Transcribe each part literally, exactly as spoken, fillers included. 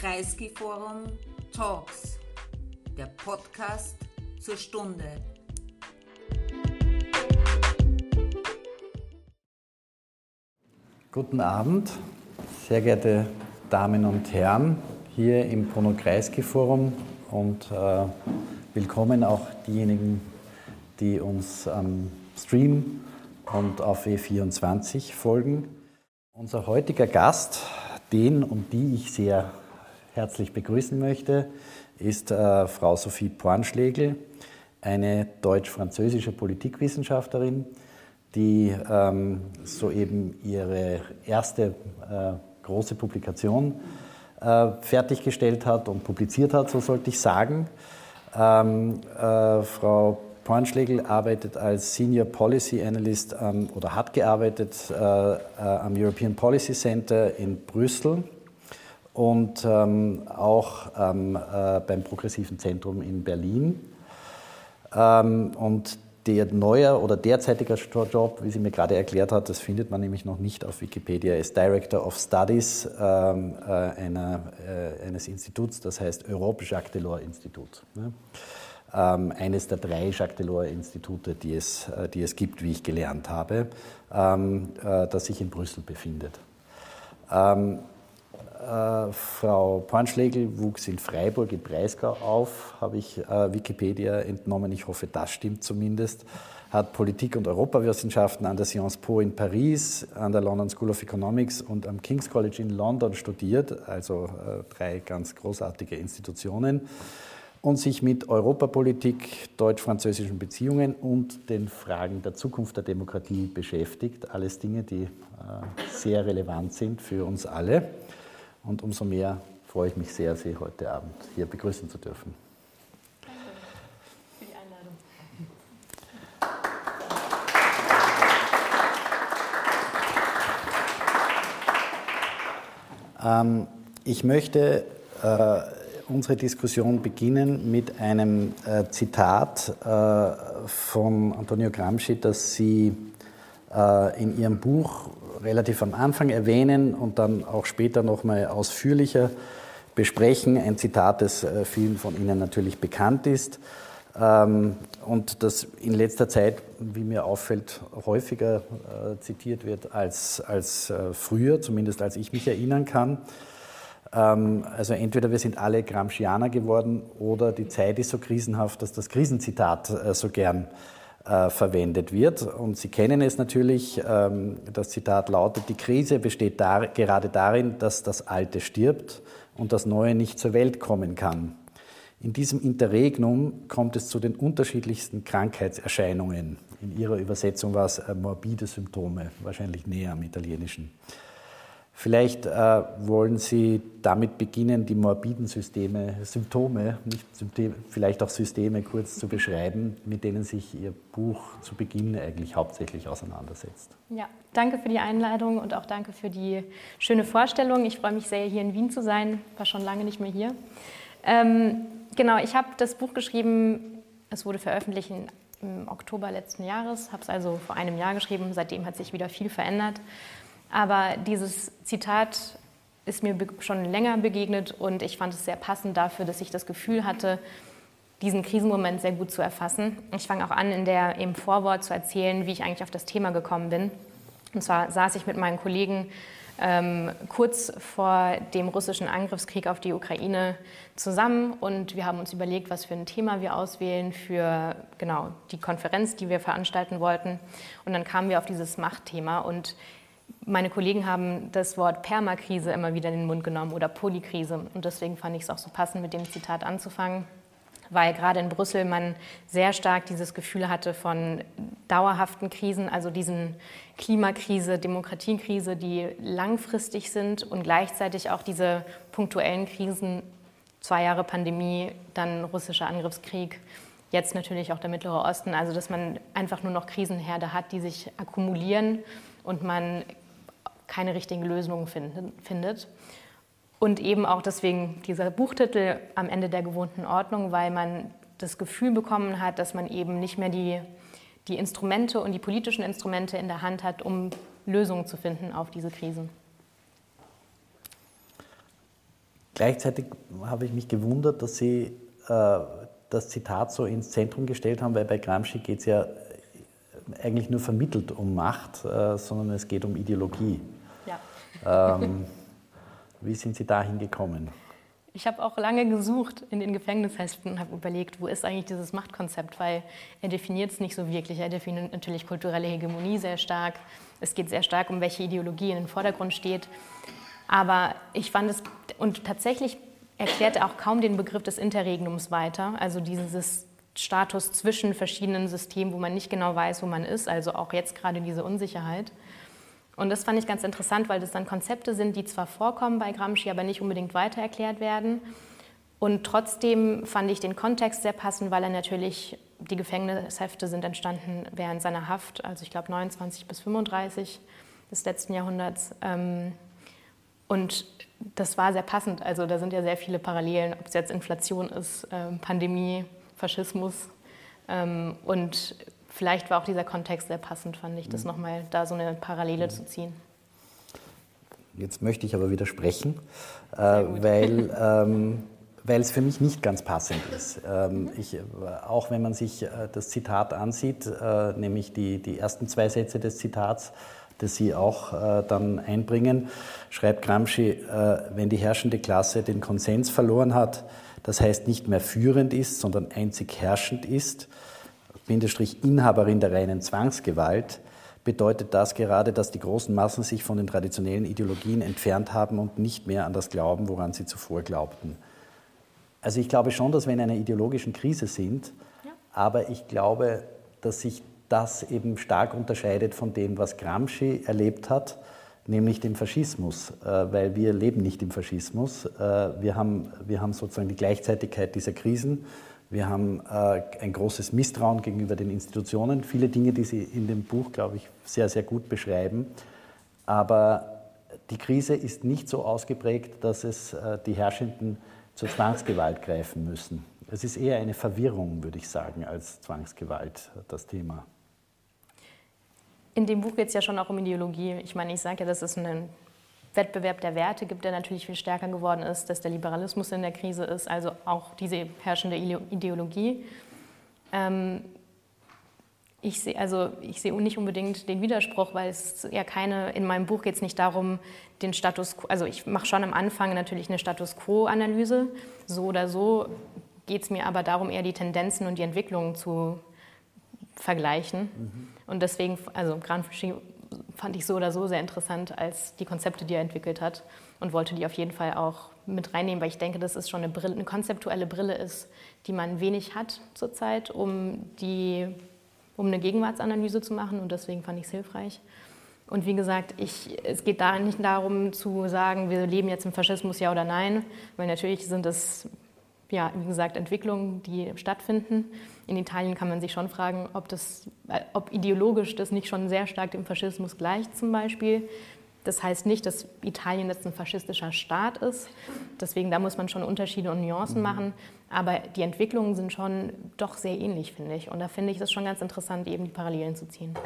Kreisky-Forum Talks, der Podcast zur Stunde. Guten Abend, sehr geehrte Damen und Herren, hier im Bruno Kreisky-Forum und äh, willkommen auch diejenigen, die uns am Stream und auf E vierundzwanzig folgen. Unser heutiger Gast, den und die ich sehr herzlich begrüßen möchte, ist äh, Frau Sophie Pornschlegl, eine deutsch-französische Politikwissenschaftlerin, die ähm, soeben ihre erste äh, große Publikation äh, fertiggestellt hat und publiziert hat, so sollte ich sagen. Ähm, äh, Frau Pornschlegl arbeitet als Senior Policy Analyst ähm, oder hat gearbeitet äh, äh, am European Policy Center in Brüssel und ähm, auch ähm, äh, beim Progressiven Zentrum in Berlin. Ähm, und der neue oder derzeitige Job, wie sie mir gerade erklärt hat, das findet man nämlich noch nicht auf Wikipedia, ist Director of Studies ähm, äh, einer, äh, eines Instituts, das heißt Europe-Jacques Delors-Institut. Ne? Ähm, eines der drei Jacques Delors-Institute, die es, äh, die es gibt, wie ich gelernt habe, ähm, äh, das sich in Brüssel befindet. Ähm, äh, Frau Pornschlegl wuchs in Freiburg im Breisgau auf, habe ich äh, Wikipedia entnommen, ich hoffe, das stimmt zumindest, hat Politik- und Europawissenschaften an der Sciences Po in Paris, an der London School of Economics und am King's College in London studiert, also äh, drei ganz großartige Institutionen, und sich mit Europapolitik, deutsch-französischen Beziehungen und den Fragen der Zukunft der Demokratie beschäftigt. Alles Dinge, die äh, sehr relevant sind für uns alle. Und umso mehr freue ich mich sehr, Sie heute Abend hier begrüßen zu dürfen. Danke für die Einladung. Ähm, ich möchte äh, unsere Diskussion beginnen mit einem äh, Zitat äh, von Antonio Gramsci, das Sie äh, in Ihrem Buch relativ am Anfang erwähnen und dann auch später noch mal ausführlicher besprechen. Ein Zitat, das äh, vielen von Ihnen natürlich bekannt ist ähm, und das in letzter Zeit, wie mir auffällt, häufiger äh, zitiert wird als, als äh, früher, zumindest als ich mich erinnern kann. Also entweder wir sind alle Gramscianer geworden oder die Zeit ist so krisenhaft, dass das Krisenzitat so gern äh, verwendet wird. Und Sie kennen es natürlich, ähm, das Zitat lautet, die Krise besteht dar- gerade darin, dass das Alte stirbt und das Neue nicht zur Welt kommen kann. In diesem Interregnum kommt es zu den unterschiedlichsten Krankheitserscheinungen. In Ihrer Übersetzung war es äh, morbide Symptome, wahrscheinlich näher am Italienischen. Vielleicht äh, wollen Sie damit beginnen, die morbiden Systeme, Symptome, nicht Symptome, vielleicht auch Systeme kurz zu beschreiben, mit denen sich Ihr Buch zu Beginn eigentlich hauptsächlich auseinandersetzt. Ja, danke für die Einladung und auch danke für die schöne Vorstellung. Ich freue mich sehr, hier in Wien zu sein, war schon lange nicht mehr hier. Ähm, genau, ich habe das Buch geschrieben, es wurde veröffentlicht im Oktober letzten Jahres, habe es also vor einem Jahr geschrieben, seitdem hat sich wieder viel verändert. Aber dieses Zitat ist mir schon länger begegnet und ich fand es sehr passend dafür, dass ich das Gefühl hatte, diesen Krisenmoment sehr gut zu erfassen. Ich fange auch an, in der, im Vorwort zu erzählen, wie ich eigentlich auf das Thema gekommen bin. Und zwar saß ich mit meinen Kollegen ähm, kurz vor dem russischen Angriffskrieg auf die Ukraine zusammen und wir haben uns überlegt, was für ein Thema wir auswählen für genau die Konferenz, die wir veranstalten wollten. Und dann kamen wir auf dieses Machtthema und meine Kollegen haben das Wort Permakrise immer wieder in den Mund genommen oder Polykrise. Und deswegen fand ich es auch so passend, mit dem Zitat anzufangen, weil gerade in Brüssel man sehr stark dieses Gefühl hatte von dauerhaften Krisen, also diesen Klimakrise, Demokratiekrise, die langfristig sind und gleichzeitig auch diese punktuellen Krisen, zwei Jahre Pandemie, dann russischer Angriffskrieg, jetzt natürlich auch der Mittlere Osten, also dass man einfach nur noch Krisenherde hat, die sich akkumulieren und man keine richtigen Lösungen findet. Und eben auch deswegen dieser Buchtitel am Ende der gewohnten Ordnung, weil man das Gefühl bekommen hat, dass man eben nicht mehr die, die Instrumente und die politischen Instrumente in der Hand hat, um Lösungen zu finden auf diese Krisen. gleichzeitig habe ich mich gewundert, dass Sie äh, das Zitat so ins Zentrum gestellt haben, weil bei Gramsci geht es ja eigentlich nur vermittelt um Macht, äh, sondern es geht um Ideologie. Ja. Ähm, wie sind Sie dahin gekommen? Ich habe auch lange gesucht in den Gefängnisheften und habe überlegt, wo ist eigentlich dieses Machtkonzept, weil er definiert es nicht so wirklich. Er definiert natürlich kulturelle Hegemonie sehr stark. Es geht sehr stark um, welche Ideologie in den Vordergrund steht. Aber ich fand es, und tatsächlich erklärt er auch kaum den Begriff des Interregnums weiter, also dieses Status zwischen verschiedenen Systemen, wo man nicht genau weiß, wo man ist, also auch jetzt gerade diese Unsicherheit. Und das fand ich ganz interessant, weil das dann Konzepte sind, die zwar vorkommen bei Gramsci, aber nicht unbedingt weiter erklärt werden. Und trotzdem fand ich den Kontext sehr passend, weil er natürlich, die Gefängnishefte sind entstanden während seiner Haft, also ich glaube neunundzwanzig bis fünfunddreißig des letzten Jahrhunderts. Und das war sehr passend, also da sind ja sehr viele Parallelen, ob es jetzt Inflation ist, Pandemie, Faschismus. Und vielleicht war auch dieser Kontext sehr passend, fand ich, das nochmal da so eine Parallele zu ziehen. Jetzt möchte ich aber widersprechen, äh, weil, ähm, weil es für mich nicht ganz passend ist. Ähm, ich, auch wenn man sich äh, das Zitat ansieht, äh, nämlich die, die ersten zwei Sätze des Zitats, das Sie auch äh, dann einbringen, schreibt Gramsci, äh, wenn die herrschende Klasse den Konsens verloren hat, das heißt nicht mehr führend ist, sondern einzig herrschend ist, Bindestrich Inhaberin der reinen Zwangsgewalt, bedeutet das gerade, dass die großen Massen sich von den traditionellen Ideologien entfernt haben und nicht mehr an das glauben, woran sie zuvor glaubten. Also ich glaube schon, dass wir in einer ideologischen Krise sind, ja. Aber ich glaube, dass sich das eben stark unterscheidet von dem, was Gramsci erlebt hat, nämlich dem Faschismus, weil wir leben nicht im Faschismus. Wir haben, wir haben sozusagen die Gleichzeitigkeit dieser Krisen. Wir haben äh, ein großes Misstrauen gegenüber den Institutionen, viele Dinge, die Sie in dem Buch, glaube ich, sehr, sehr gut beschreiben. Aber die Krise ist nicht so ausgeprägt, dass es äh, die Herrschenden zur Zwangsgewalt greifen müssen. Es ist eher eine Verwirrung, würde ich sagen, als Zwangsgewalt, das Thema. In dem Buch geht es ja schon auch um Ideologie. Ich meine, ich sage ja, das ist ein Wettbewerb der Werte gibt, der natürlich viel stärker geworden ist, dass der Liberalismus in der Krise ist, also auch diese herrschende Ideologie. Ähm, ich sehe also, ich sehe nicht unbedingt den Widerspruch, weil es ja keine, in meinem Buch geht es nicht darum, den Status quo, also ich mache schon am Anfang natürlich eine Status Quo-Analyse, so oder so geht es mir aber darum, eher die Tendenzen und die Entwicklungen zu vergleichen. Mhm. Und deswegen, also Gramsci fand ich so oder so sehr interessant als die Konzepte, die er entwickelt hat und wollte die auf jeden Fall auch mit reinnehmen, weil ich denke, dass es schon eine, Brille, eine konzeptuelle Brille ist, die man wenig hat zurzeit, um, die, um eine Gegenwartsanalyse zu machen und deswegen fand ich es hilfreich. Und wie gesagt, ich, es geht da nicht darum zu sagen, wir leben jetzt im Faschismus, ja oder nein, weil natürlich sind es, ja, wie gesagt, Entwicklungen, die stattfinden. In Italien kann man sich schon fragen, ob, das, ob ideologisch das nicht schon sehr stark dem Faschismus gleicht zum Beispiel. Das heißt nicht, dass Italien jetzt ein faschistischer Staat ist. Deswegen, da muss man schon Unterschiede und Nuancen machen. Aber die Entwicklungen sind schon doch sehr ähnlich, finde ich. Und da finde ich es schon ganz interessant, eben die Parallelen zu ziehen.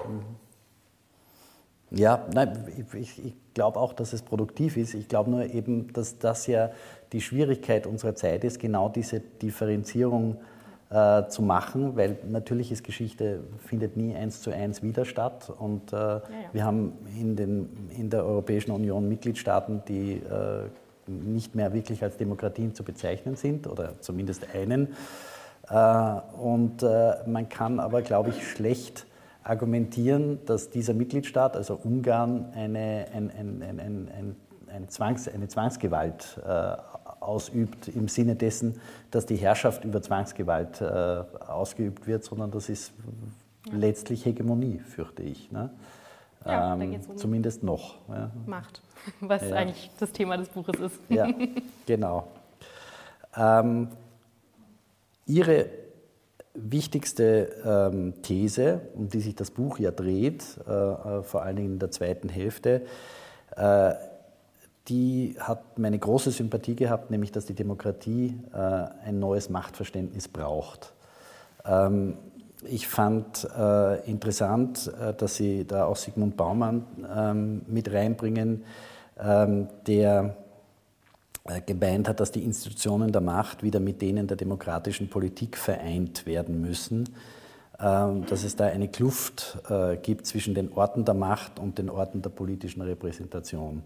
Ja, nein, ich, ich glaube auch, dass es produktiv ist. Ich glaube nur eben, dass das ja die Schwierigkeit unserer Zeit ist, genau diese Differenzierung äh, zu machen, weil natürlich ist Geschichte, findet nie eins zu eins wieder statt. Und äh, ja, ja. wir haben in, den, in der Europäischen Union Mitgliedstaaten, die äh, nicht mehr wirklich als Demokratien zu bezeichnen sind, oder zumindest einen. Äh, und äh, man kann aber, glaube ich, schlecht argumentieren, dass dieser Mitgliedstaat, also Ungarn, eine, ein, ein, ein, ein, ein Zwangs, eine Zwangsgewalt äh, ausübt, im Sinne dessen, dass die Herrschaft über Zwangsgewalt äh, ausgeübt wird, sondern das ist ja. letztlich Hegemonie, fürchte ich. Ne? Ja, ähm, da geht's um zumindest noch. Ja. Macht, was ja. eigentlich das Thema des Buches ist. Ja, genau. Ähm, Ihre wichtigste ähm, These, um die sich das Buch ja dreht, äh, vor allen Dingen in der zweiten Hälfte, äh, die hat meine große Sympathie gehabt, nämlich dass die Demokratie äh, ein neues Machtverständnis braucht. Ähm, ich fand äh, interessant, äh, dass Sie da auch Zygmunt Bauman ähm, mit reinbringen, ähm, der gemeint hat, dass die Institutionen der Macht wieder mit denen der demokratischen Politik vereint werden müssen, dass es da eine Kluft gibt zwischen den Orten der Macht und den Orten der politischen Repräsentation.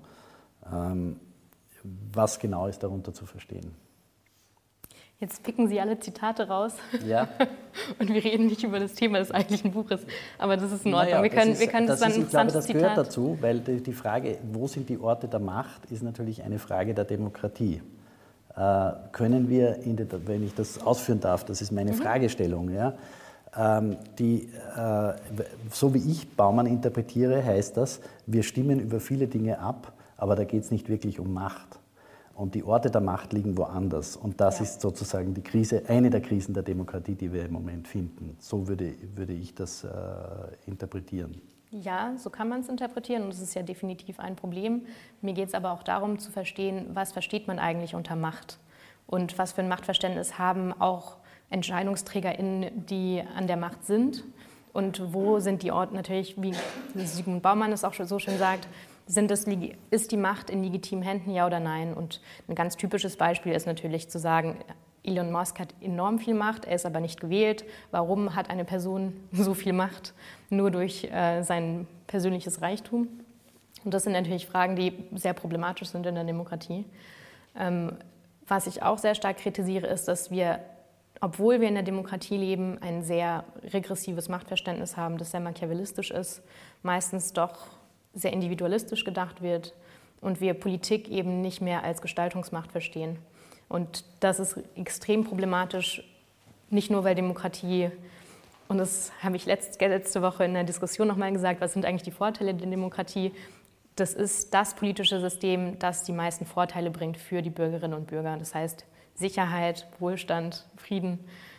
Was genau ist darunter zu verstehen? Jetzt picken Sie alle Zitate raus. Ja. Und wir reden nicht über das Thema des eigentlichen Buches. Aber das ist in Ordnung. Naja, wir können, ist, wir können das, das dann ist, Ich glaube, das Zitat. gehört dazu, weil die Frage, wo sind die Orte der Macht, ist natürlich eine Frage der Demokratie. Äh, können wir, in die, wenn ich das ausführen darf, das ist meine mhm. Fragestellung, ja, ähm, die, äh, so wie ich Baumann interpretiere, heißt das, wir stimmen über viele Dinge ab, aber da geht es nicht wirklich um Macht. Und die Orte der Macht liegen woanders. Und das ja. ist sozusagen die Krise, eine der Krisen der Demokratie, die wir im Moment finden. So würde, würde ich das äh, interpretieren. Ja, so kann man es interpretieren und es ist ja definitiv ein Problem. Mir geht es aber auch darum zu verstehen, was versteht man eigentlich unter Macht und was für ein Machtverständnis haben auch EntscheidungsträgerInnen, die an der Macht sind und wo sind die Orte natürlich, wie Sigmund Baumann es auch so schön sagt, Sind das, ist die Macht in legitimen Händen, ja oder nein? Und ein ganz typisches Beispiel ist natürlich zu sagen, Elon Musk hat enorm viel Macht, er ist aber nicht gewählt. Warum hat eine Person so viel Macht? Nur durch äh, sein persönliches Reichtum. Und das sind natürlich Fragen, die sehr problematisch sind in der Demokratie. Ähm, was ich auch sehr stark kritisiere, ist, dass wir, obwohl wir in der Demokratie leben, ein sehr regressives Machtverständnis haben, das sehr machiavellistisch ist, meistens doch sehr individualistisch gedacht wird und wir Politik eben nicht mehr als Gestaltungsmacht verstehen. Und das ist extrem problematisch, nicht nur weil Demokratie, und das habe ich letzte, letzte Woche in der Diskussion nochmal gesagt, was sind eigentlich die Vorteile der Demokratie? Das ist das politische System, das die meisten Vorteile bringt für die Bürgerinnen und Bürger. Das heißt Sicherheit, Wohlstand, Frieden.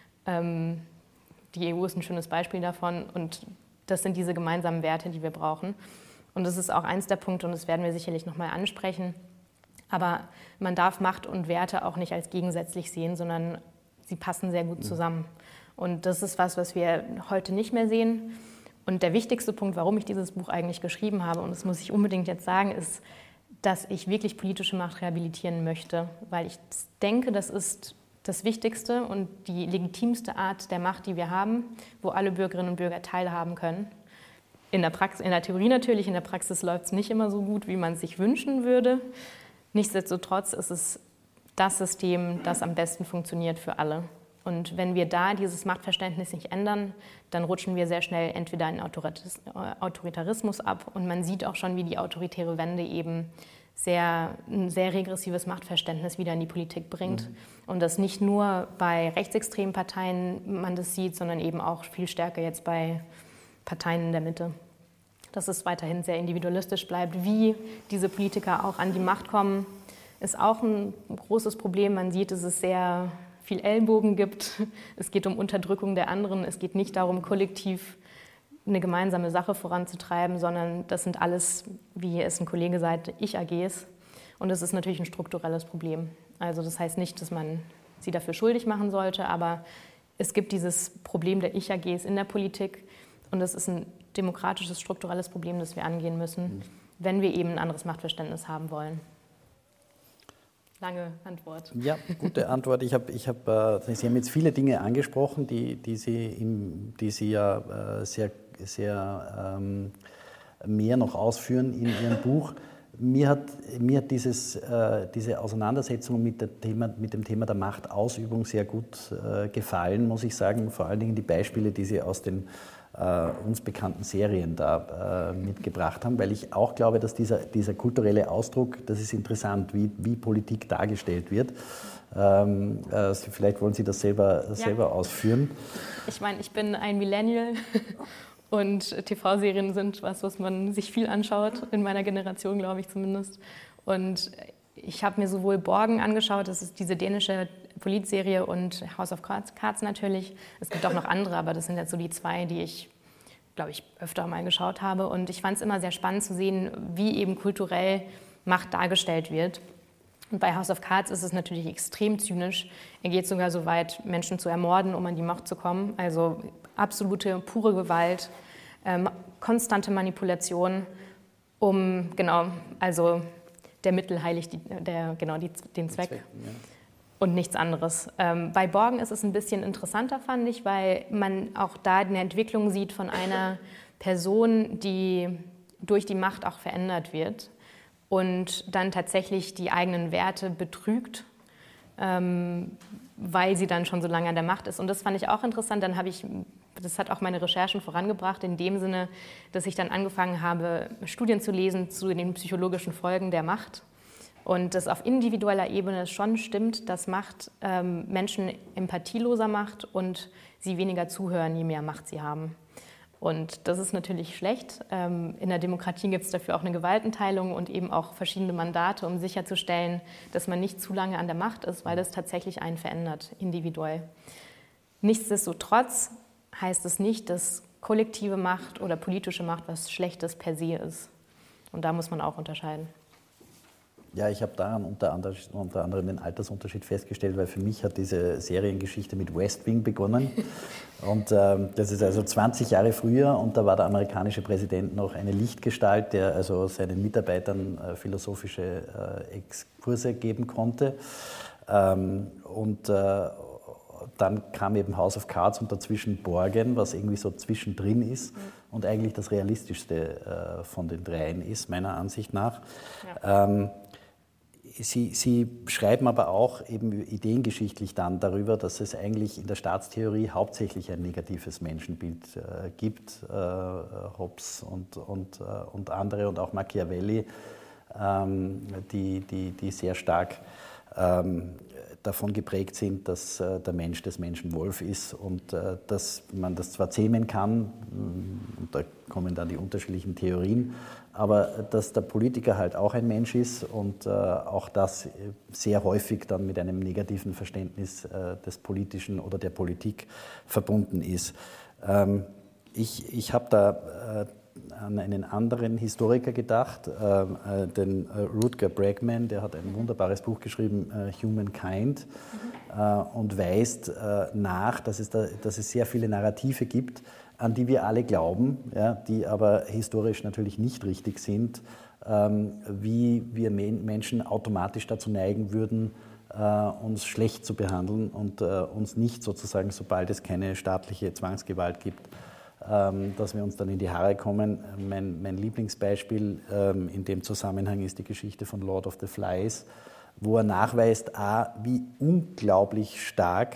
Ähm, die E U ist ein schönes Beispiel davon und das sind diese gemeinsamen Werte, die wir brauchen. Und das ist auch eins der Punkte, und das werden wir sicherlich nochmal ansprechen. Aber man darf Macht und Werte auch nicht als gegensätzlich sehen, sondern sie passen sehr gut zusammen. Und das ist was, was wir heute nicht mehr sehen. Und der wichtigste Punkt, warum ich dieses Buch eigentlich geschrieben habe, und das muss ich unbedingt jetzt sagen, ist, dass ich wirklich politische Macht rehabilitieren möchte. Weil ich denke, das ist das Wichtigste und die legitimste Art der Macht, die wir haben, wo alle Bürgerinnen und Bürger teilhaben können. In der, Praxis, in der Theorie natürlich, in der Praxis läuft es nicht immer so gut, wie man es sich wünschen würde. Nichtsdestotrotz ist es das System, das am besten funktioniert für alle. Und wenn wir da dieses Machtverständnis nicht ändern, dann rutschen wir sehr schnell entweder in Autoritarismus ab und man sieht auch schon, wie die autoritäre Wende eben sehr, ein sehr regressives Machtverständnis wieder in die Politik bringt. Mhm. Und das nicht nur bei rechtsextremen Parteien man das sieht, sondern eben auch viel stärker jetzt bei Parteien in der Mitte. Dass es weiterhin sehr individualistisch bleibt. Wie diese Politiker auch an die Macht kommen, ist auch ein großes Problem. Man sieht, dass es sehr viel Ellbogen gibt. Es geht um Unterdrückung der anderen. Es geht nicht darum, kollektiv eine gemeinsame Sache voranzutreiben, sondern das sind alles, wie es ein Kollege sagt, Ich-A Gs. Und das ist natürlich ein strukturelles Problem. Also das heißt nicht, dass man sie dafür schuldig machen sollte, aber es gibt dieses Problem der Ich-A Gs in der Politik. Und das ist ein demokratisches, strukturelles Problem, das wir angehen müssen, wenn wir eben ein anderes Machtverständnis haben wollen. Lange Antwort. Ja, gute Antwort. Ich hab, ich hab, äh, Sie haben jetzt viele Dinge angesprochen, die, die, Sie, im, die Sie ja äh, sehr, sehr ähm, mehr noch ausführen in Ihrem Buch. Mir hat, mir hat dieses, äh, diese Auseinandersetzung mit, der Thema, mit dem Thema der Machtausübung sehr gut äh, gefallen, muss ich sagen. Vor allen Dingen die Beispiele, die Sie aus den äh, uns bekannten Serien da äh, mitgebracht haben, weil ich auch glaube, dass dieser, dieser kulturelle Ausdruck, das ist interessant, wie, wie Politik dargestellt wird. Ähm, äh, vielleicht wollen Sie das selber, ja. selber ausführen. Ich meine, ich bin ein Millennial. Und T V-Serien sind was, was man sich viel anschaut, in meiner Generation, glaube ich zumindest. Und ich habe mir sowohl Borgen angeschaut, das ist diese dänische Politserie, und House of Cards natürlich. Es gibt auch noch andere, aber das sind jetzt so die zwei, die ich, glaube ich, öfter mal geschaut habe. Und ich fand es immer sehr spannend zu sehen, wie eben kulturell Macht dargestellt wird. Und bei House of Cards ist es natürlich extrem zynisch. Er geht sogar so weit, Menschen zu ermorden, um an die Macht zu kommen. Also absolute, pure Gewalt, ähm, konstante Manipulation, um, genau, also der Mittel heiligt die, der, genau, die, den Zweck. Zweck, ja. Und nichts anderes. Ähm, bei Borgen ist es ein bisschen interessanter, fand ich, weil man auch da eine Entwicklung sieht von einer Person, die durch die Macht auch verändert wird und dann tatsächlich die eigenen Werte betrügt, ähm, weil sie dann schon so lange an der Macht ist. Und das fand ich auch interessant. Dann habe ich, das hat auch meine Recherchen vorangebracht, in dem Sinne, dass ich dann angefangen habe, Studien zu lesen zu den psychologischen Folgen der Macht. Und das auf individueller Ebene schon stimmt, dass Macht ähm, Menschen empathieloser macht und sie weniger zuhören, je mehr Macht sie haben. Und das ist natürlich schlecht. Ähm, in der Demokratie gibt es dafür auch eine Gewaltenteilung und eben auch verschiedene Mandate, um sicherzustellen, dass man nicht zu lange an der Macht ist, weil das tatsächlich einen verändert, individuell. Nichtsdestotrotz heißt es nicht, dass kollektive Macht oder politische Macht was Schlechtes per se ist. Und da muss man auch unterscheiden. Ja, ich habe daran unter anderem, unter anderem den Altersunterschied festgestellt, weil für mich hat diese Seriengeschichte mit West Wing begonnen. Und ähm, das ist also zwanzig Jahre früher und da war der amerikanische Präsident noch eine Lichtgestalt, der also seinen Mitarbeitern äh, philosophische äh, Exkurse geben konnte. Ähm, und äh, dann kam eben House of Cards und dazwischen Borgen, was irgendwie so zwischendrin ist und eigentlich das realistischste äh, von den dreien ist, meiner Ansicht nach. Ja. Ähm, Sie, Sie schreiben aber auch eben ideengeschichtlich dann darüber, dass es eigentlich in der Staatstheorie hauptsächlich ein negatives Menschenbild äh, gibt. Äh, Hobbes und, und, äh, und andere und auch Machiavelli, ähm, die, die, die sehr stark ähm, davon geprägt sind, dass äh, der Mensch des Menschen Wolf ist und äh, dass man das zwar zähmen kann, und da kommen dann die unterschiedlichen Theorien, aber dass der Politiker halt auch ein Mensch ist und äh, auch das sehr häufig dann mit einem negativen Verständnis äh, des Politischen oder der Politik verbunden ist. Ähm, ich ich habe da äh, an einen anderen Historiker gedacht, äh, den äh, Rutger Bregman, der hat ein wunderbares Buch geschrieben, äh, Humankind, mhm. äh, und weist äh, nach, dass es, da, dass es sehr viele Narrative gibt, an die wir alle glauben, ja, die aber historisch natürlich nicht richtig sind, ähm, wie wir Men- Menschen automatisch dazu neigen würden, äh, uns schlecht zu behandeln und äh, uns nicht sozusagen, sobald es keine staatliche Zwangsgewalt gibt, ähm, dass wir uns dann in die Haare kommen. Mein, mein Lieblingsbeispiel ähm, in dem Zusammenhang ist die Geschichte von Lord of the Flies, wo er nachweist, a, wie unglaublich stark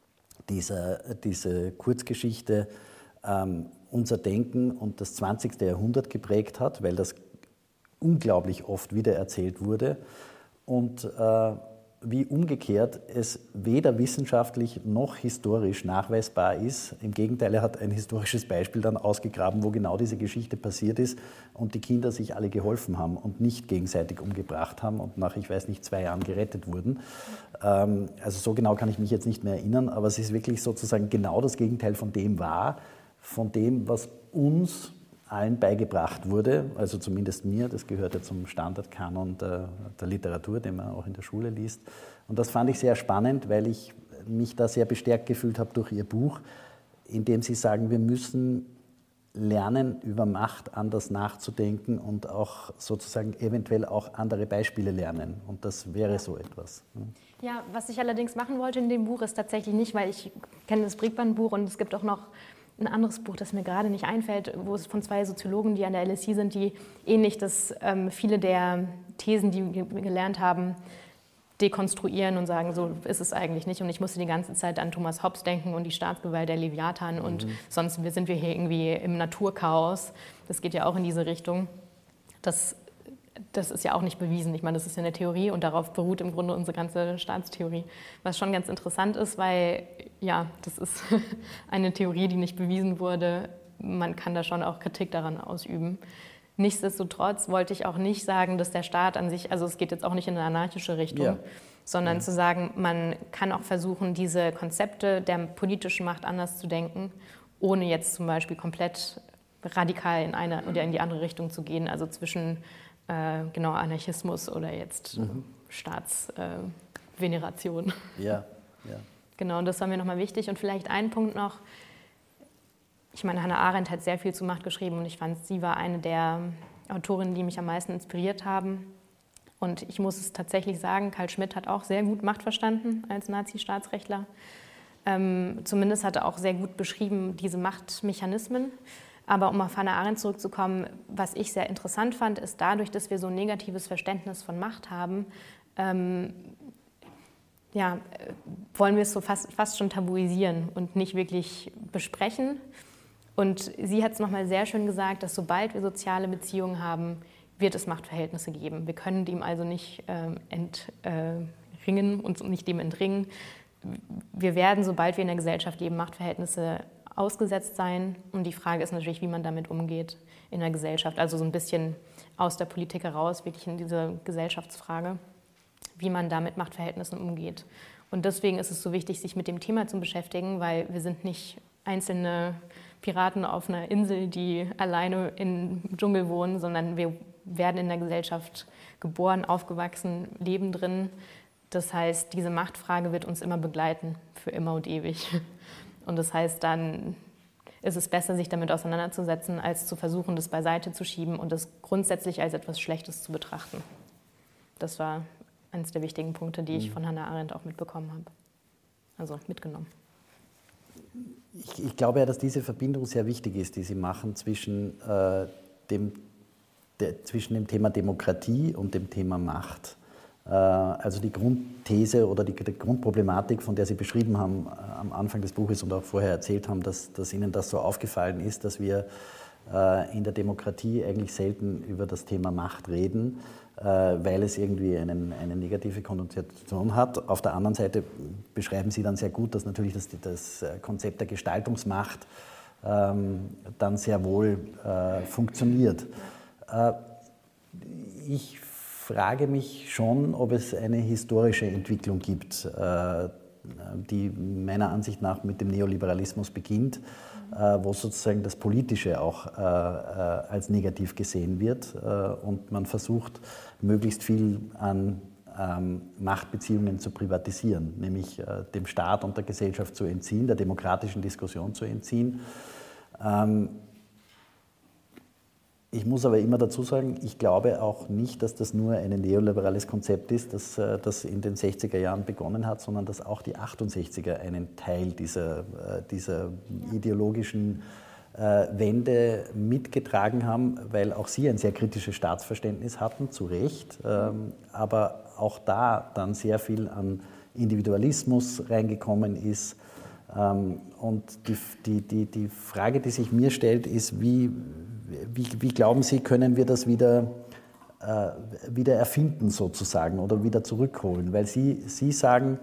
diese, diese Kurzgeschichte ähm, unser Denken und das zwanzigste Jahrhundert geprägt hat, weil das unglaublich oft wiedererzählt wurde und äh, wie umgekehrt es weder wissenschaftlich noch historisch nachweisbar ist. Im Gegenteil, er hat ein historisches Beispiel dann ausgegraben, wo genau diese Geschichte passiert ist und die Kinder sich alle geholfen haben und nicht gegenseitig umgebracht haben und nach, ich weiß nicht, zwei Jahren gerettet wurden. Ähm, also so genau kann ich mich jetzt nicht mehr erinnern, aber es ist wirklich sozusagen genau das Gegenteil von dem war, von dem, was uns allen beigebracht wurde, also zumindest mir, das gehört ja zum Standardkanon der, der Literatur, den man auch in der Schule liest. Und das fand ich sehr spannend, weil ich mich da sehr bestärkt gefühlt habe durch Ihr Buch, in dem Sie sagen, wir müssen lernen, über Macht anders nachzudenken und auch sozusagen eventuell auch andere Beispiele lernen. Und das wäre so etwas. Ja, was ich allerdings machen wollte in dem Buch ist tatsächlich nicht, weil ich kenne das Bregman-Buch und es gibt auch noch ein anderes Buch, das mir gerade nicht einfällt, wo es von zwei Soziologen, die an der L S I sind, die ähnlich, dass ähm, viele der Thesen, die wir gelernt haben, dekonstruieren und sagen, so ist es eigentlich nicht. Und ich musste die ganze Zeit an Thomas Hobbes denken und die Staatsgewalt der Leviathan mhm. und sonst sind wir hier irgendwie im Naturchaos. Das geht ja auch in diese Richtung. Das, das ist ja auch nicht bewiesen. Ich meine, das ist ja eine Theorie und darauf beruht im Grunde unsere ganze Staatstheorie. Was schon ganz interessant ist, weil ja, das ist eine Theorie, die nicht bewiesen wurde. Man kann da schon auch Kritik daran ausüben. Nichtsdestotrotz wollte ich auch nicht sagen, dass der Staat an sich, also es geht jetzt auch nicht in eine anarchische Richtung, ja. sondern ja. zu sagen, man kann auch versuchen, diese Konzepte der politischen Macht anders zu denken, ohne jetzt zum Beispiel komplett radikal in eine oder in die andere Richtung zu gehen, also zwischen äh, genau Anarchismus oder jetzt mhm. Staatsveneration. Äh, ja, ja. Genau, und das war mir nochmal wichtig. Und vielleicht ein Punkt noch. Ich meine, Hannah Arendt hat sehr viel zu Macht geschrieben und ich fand, sie war eine der Autorinnen, die mich am meisten inspiriert haben. Und ich muss es tatsächlich sagen, Carl Schmitt hat auch sehr gut Macht verstanden als Nazi-Staatsrechtler. Ähm, zumindest hat er auch sehr gut beschrieben, diese Machtmechanismen. Aber um auf Hannah Arendt zurückzukommen, was ich sehr interessant fand, ist dadurch, dass wir so ein negatives Verständnis von Macht haben, ähm, ja, wollen wir es so fast, fast schon tabuisieren und nicht wirklich besprechen. Und sie hat es nochmal sehr schön gesagt, dass sobald wir soziale Beziehungen haben, wird es Machtverhältnisse geben. Wir können dem also nicht äh, entringen, uns nicht dem entringen. Wir werden, sobald wir in der Gesellschaft leben, Machtverhältnisse ausgesetzt sein. Und die Frage ist natürlich, wie man damit umgeht in der Gesellschaft. Also so ein bisschen aus der Politik heraus, wirklich in diese Gesellschaftsfrage, wie man da mit Machtverhältnissen umgeht. Und deswegen ist es so wichtig, sich mit dem Thema zu beschäftigen, weil wir sind nicht einzelne Piraten auf einer Insel, die alleine im Dschungel wohnen, sondern wir werden in der Gesellschaft geboren, aufgewachsen, leben drin. Das heißt, diese Machtfrage wird uns immer begleiten, für immer und ewig. Und das heißt, dann ist es besser, sich damit auseinanderzusetzen, als zu versuchen, das beiseite zu schieben und das grundsätzlich als etwas Schlechtes zu betrachten. Das war eines der wichtigen Punkte, die ich von Hannah Arendt auch mitbekommen habe. Also mitgenommen. Ich, ich glaube ja, dass diese Verbindung sehr wichtig ist, die Sie machen zwischen, äh, dem, der, zwischen dem Thema Demokratie und dem Thema Macht. Äh, also die Grundthese oder die, die Grundproblematik, von der Sie beschrieben haben äh, am Anfang des Buches und auch vorher erzählt haben, dass, dass Ihnen das so aufgefallen ist, dass wir äh, in der Demokratie eigentlich selten über das Thema Macht reden, weil es irgendwie einen, eine negative Konnotation hat. Auf der anderen Seite beschreiben Sie dann sehr gut, dass natürlich das, das Konzept der Gestaltungsmacht ähm, dann sehr wohl äh, funktioniert. Äh, ich frage mich schon, ob es eine historische Entwicklung gibt, äh, die meiner Ansicht nach mit dem Neoliberalismus beginnt, wo sozusagen das Politische auch äh, als negativ gesehen wird äh, und man versucht, möglichst viel an ähm, Machtbeziehungen zu privatisieren, nämlich äh, dem Staat und der Gesellschaft zu entziehen, der demokratischen Diskussion zu entziehen. Ähm, ich muss aber immer dazu sagen, ich glaube auch nicht, dass das nur ein neoliberales Konzept ist, das, das in den sechziger Jahren begonnen hat, sondern dass auch die achtundsechziger einen Teil dieser, dieser ideologischen Wende mitgetragen haben, weil auch sie ein sehr kritisches Staatsverständnis hatten, zu Recht, aber auch da dann sehr viel an Individualismus reingekommen ist. Und die, die, die, die Frage, die sich mir stellt, ist, wie, wie, wie glauben Sie, können wir das wieder, äh, wieder erfinden sozusagen oder wieder zurückholen? Weil Sie, Sie sagen,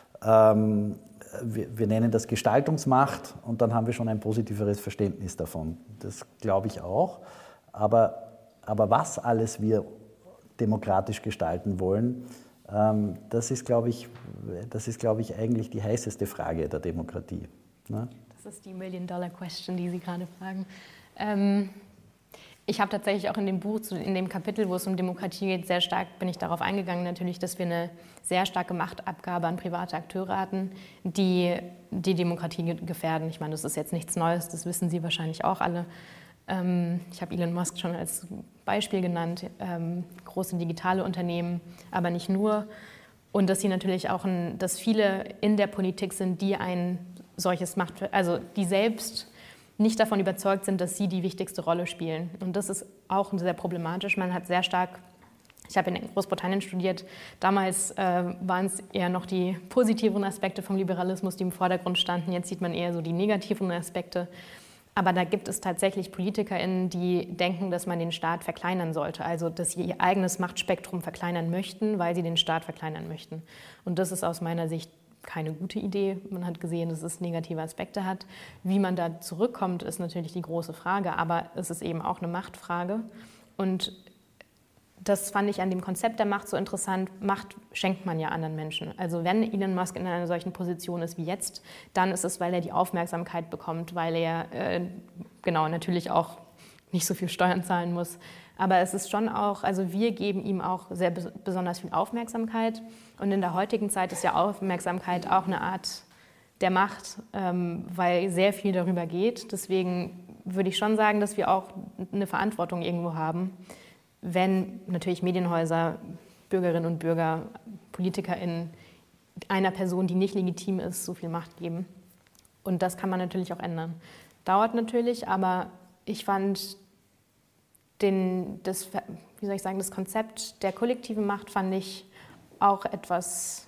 ähm, wir, wir nennen das Gestaltungsmacht und dann haben wir schon ein positiveres Verständnis davon. Das glaube ich auch. Aber, aber was alles wir demokratisch gestalten wollen, ähm, das ist, glaube ich, das ist, glaube ich, eigentlich die heißeste Frage der Demokratie. Ne? Das ist die Million-Dollar-Question, die Sie gerade fragen. Ähm, ich habe tatsächlich auch in dem Buch, in dem Kapitel, wo es um Demokratie geht, sehr stark bin ich darauf eingegangen, natürlich, dass wir eine sehr starke Machtabgabe an private Akteure hatten, die die Demokratie gefährden. Ich meine, das ist jetzt nichts Neues, das wissen Sie wahrscheinlich auch alle. Ähm, ich habe Elon Musk schon als Beispiel genannt, ähm, große digitale Unternehmen, aber nicht nur. Und dass sie natürlich auch, ein, dass viele in der Politik sind, die ein solches Macht, also die selbst nicht davon überzeugt sind, dass sie die wichtigste Rolle spielen. Und das ist auch sehr problematisch. Man hat sehr stark, ich habe in Großbritannien studiert, damals äh, waren es eher noch die positiven Aspekte vom Liberalismus, die im Vordergrund standen. Jetzt sieht man eher so die negativen Aspekte. Aber da gibt es tatsächlich PolitikerInnen, die denken, dass man den Staat verkleinern sollte. Also, dass sie ihr eigenes Machtspektrum verkleinern möchten, weil sie den Staat verkleinern möchten. Und das ist aus meiner Sicht keine gute Idee. Man hat gesehen, dass es negative Aspekte hat. Wie man da zurückkommt, ist natürlich die große Frage. Aber es ist eben auch eine Machtfrage. Und das fand ich an dem Konzept der Macht so interessant. Macht schenkt man ja anderen Menschen. Also wenn Elon Musk in einer solchen Position ist wie jetzt, dann ist es, weil er die Aufmerksamkeit bekommt, weil er äh, genau natürlich auch nicht so viel Steuern zahlen muss. Aber es ist schon auch, also wir geben ihm auch sehr besonders viel Aufmerksamkeit. Und in der heutigen Zeit ist ja Aufmerksamkeit auch eine Art der Macht, ähm, weil sehr viel darüber geht. Deswegen würde ich schon sagen, dass wir auch eine Verantwortung irgendwo haben, wenn natürlich Medienhäuser Bürgerinnen und Bürger, PolitikerInnen einer Person, die nicht legitim ist, so viel Macht geben. Und das kann man natürlich auch ändern. Dauert natürlich, aber ich fand den, das, wie soll ich sagen, das Konzept der kollektiven Macht fand ich auch etwas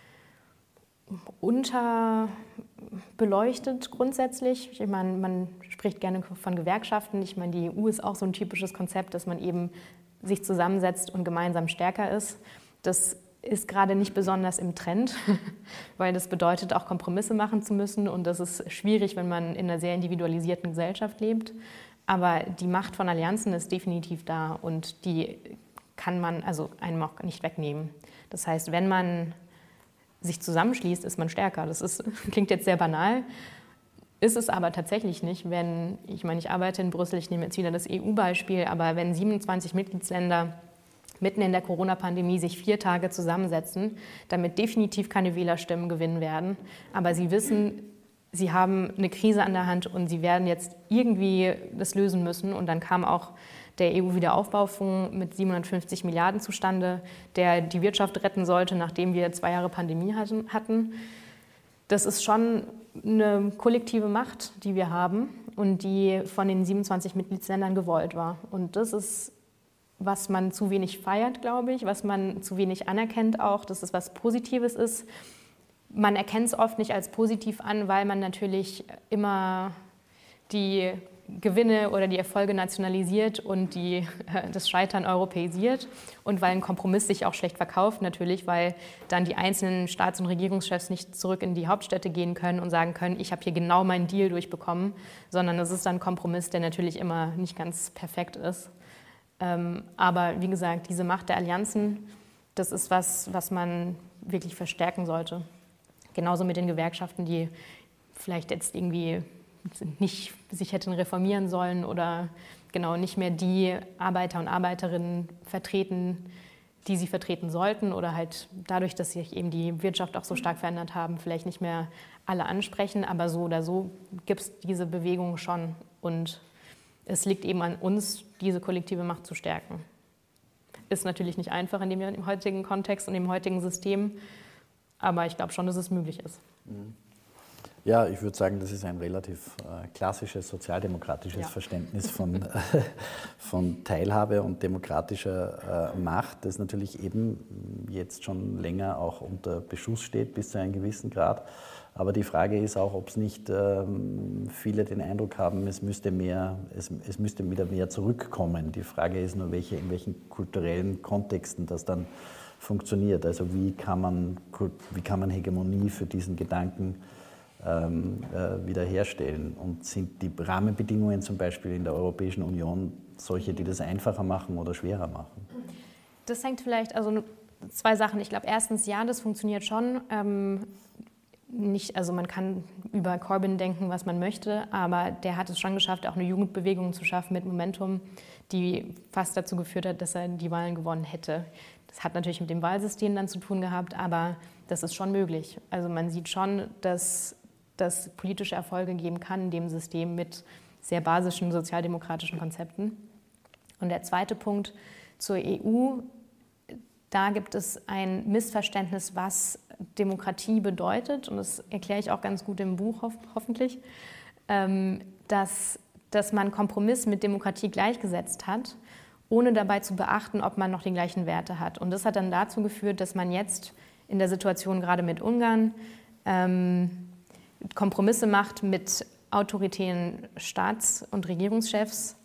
unterbeleuchtet grundsätzlich. Ich meine, man spricht gerne von Gewerkschaften. Ich meine, die E U ist auch so ein typisches Konzept, dass man eben sich zusammensetzt und gemeinsam stärker ist. Das ist gerade nicht besonders im Trend, weil das bedeutet, auch Kompromisse machen zu müssen. Und das ist schwierig, wenn man in einer sehr individualisierten Gesellschaft lebt. Aber die Macht von Allianzen ist definitiv da und die kann man also einem auch nicht wegnehmen. Das heißt, wenn man sich zusammenschließt, ist man stärker. Das ist, klingt jetzt sehr banal, ist es aber tatsächlich nicht. Wenn, ich meine, ich arbeite in Brüssel, ich nehme jetzt wieder das E U-Beispiel, aber wenn siebenundzwanzig Mitgliedsländer mitten in der Corona-Pandemie sich vier Tage zusammensetzen, damit definitiv keine Wählerstimmen gewinnen werden, aber sie wissen, sie haben eine Krise an der Hand und sie werden jetzt irgendwie das lösen müssen. Und dann kam auch der E U-Wiederaufbaufonds mit siebenhundertfünfzig Milliarden zustande, der die Wirtschaft retten sollte, nachdem wir zwei Jahre Pandemie hatten. Das ist schon eine kollektive Macht, die wir haben und die von den siebenundzwanzig Mitgliedsländern gewollt war. Und das ist, was man zu wenig feiert, glaube ich, was man zu wenig anerkennt auch, dass es was Positives ist. Man erkennt es oft nicht als positiv an, weil man natürlich immer die Gewinne oder die Erfolge nationalisiert und die, das Scheitern europäisiert und weil ein Kompromiss sich auch schlecht verkauft natürlich, weil dann die einzelnen Staats- und Regierungschefs nicht zurück in die Hauptstädte gehen können und sagen können, ich habe hier genau meinen Deal durchbekommen, sondern es ist dann ein Kompromiss, der natürlich immer nicht ganz perfekt ist. Aber wie gesagt, diese Macht der Allianzen, das ist was, was man wirklich verstärken sollte. Genauso mit den Gewerkschaften, die vielleicht jetzt irgendwie nicht sich hätten reformieren sollen oder genau nicht mehr die Arbeiter und Arbeiterinnen vertreten, die sie vertreten sollten oder halt dadurch, dass sich eben die Wirtschaft auch so stark verändert haben, vielleicht nicht mehr alle ansprechen, aber so oder so gibt es diese Bewegung schon und es liegt eben an uns, diese kollektive Macht zu stärken. Ist natürlich nicht einfach in dem im heutigen Kontext und im heutigen System, aber ich glaube schon, dass es möglich ist. Ja, ich würde sagen, das ist ein relativ äh, klassisches sozialdemokratisches ja. Verständnis von, äh, von Teilhabe und demokratischer äh, Macht, das natürlich eben jetzt schon länger auch unter Beschuss steht, bis zu einem gewissen Grad. Aber die Frage ist auch, ob es nicht ähm, viele den Eindruck haben, es müsste, mehr, es, es müsste wieder mehr zurückkommen. Die Frage ist nur, welche, in welchen kulturellen Kontexten das dann funktioniert. Also wie kann man, wie kann man Hegemonie für diesen Gedanken ähm, äh, wiederherstellen? Und sind die Rahmenbedingungen zum Beispiel in der Europäischen Union solche, die das einfacher machen oder schwerer machen? Das hängt vielleicht, also zwei Sachen. Ich glaube, erstens, ja, das funktioniert schon. Ähm, Nicht, also man kann über Corbyn denken, was man möchte, aber der hat es schon geschafft, auch eine Jugendbewegung zu schaffen mit Momentum, die fast dazu geführt hat, dass er die Wahlen gewonnen hätte. Das hat natürlich mit dem Wahlsystem dann zu tun gehabt, aber das ist schon möglich. Also man sieht schon, dass das politische Erfolge geben kann in dem System mit sehr basischen sozialdemokratischen Konzepten. Und der zweite Punkt zur E U, da gibt es ein Missverständnis, was Demokratie bedeutet, und das erkläre ich auch ganz gut im Buch ho- hoffentlich, ähm, dass, dass man Kompromiss mit Demokratie gleichgesetzt hat, ohne dabei zu beachten, ob man noch die gleichen Werte hat. Und das hat dann dazu geführt, dass man jetzt in der Situation gerade mit Ungarn ähm, Kompromisse macht mit autoritären Staats- und Regierungschefs,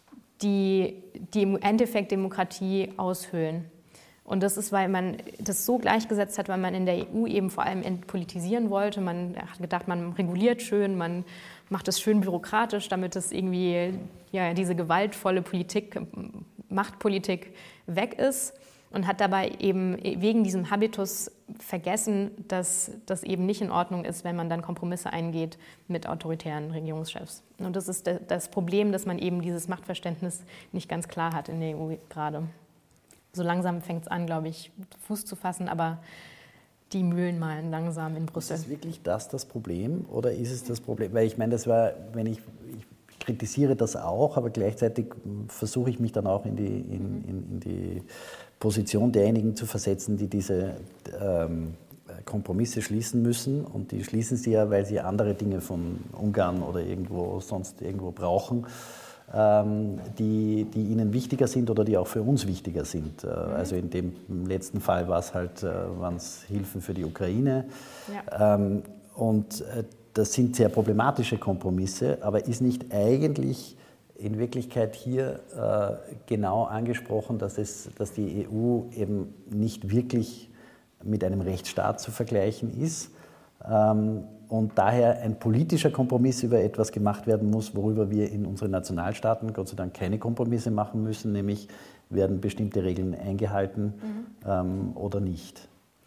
die, die im Endeffekt Demokratie aushöhlen. Und das ist, weil man das so gleichgesetzt hat, weil man in der E U eben vor allem entpolitisieren wollte. Man hat gedacht, man reguliert schön, man macht es schön bürokratisch, damit es irgendwie ja, diese gewaltvolle Politik, Machtpolitik weg ist. Und hat dabei eben wegen diesem Habitus vergessen, dass das eben nicht in Ordnung ist, wenn man dann Kompromisse eingeht mit autoritären Regierungschefs. Und das ist das Problem, dass man eben dieses Machtverständnis nicht ganz klar hat in der E U gerade. So langsam fängt es an, glaube ich, Fuß zu fassen, aber die Mühlen malen langsam in Brüssel. Ist es wirklich das das Problem oder ist es das Problem? Weil ich meine, das war, wenn ich, ich kritisiere das auch, aber gleichzeitig versuche ich mich dann auch in die, in, in, in die Position derjenigen zu versetzen, die diese ähm, Kompromisse schließen müssen. Und die schließen sie ja, weil sie andere Dinge von Ungarn oder irgendwo sonst irgendwo brauchen, ähm, die, die ihnen wichtiger sind oder die auch für uns wichtiger sind. Äh, also in dem letzten Fall war es halt, äh, waren es Hilfen für die Ukraine. Ja. Ähm, und äh, das sind sehr problematische Kompromisse, aber ist nicht eigentlich in Wirklichkeit hier äh, genau angesprochen, dass, es, dass die E U eben nicht wirklich mit einem Rechtsstaat zu vergleichen ist ähm, und daher ein politischer Kompromiss über etwas gemacht werden muss, worüber wir in unseren Nationalstaaten Gott sei Dank keine Kompromisse machen müssen, nämlich werden bestimmte Regeln eingehalten mhm. ähm, oder nicht.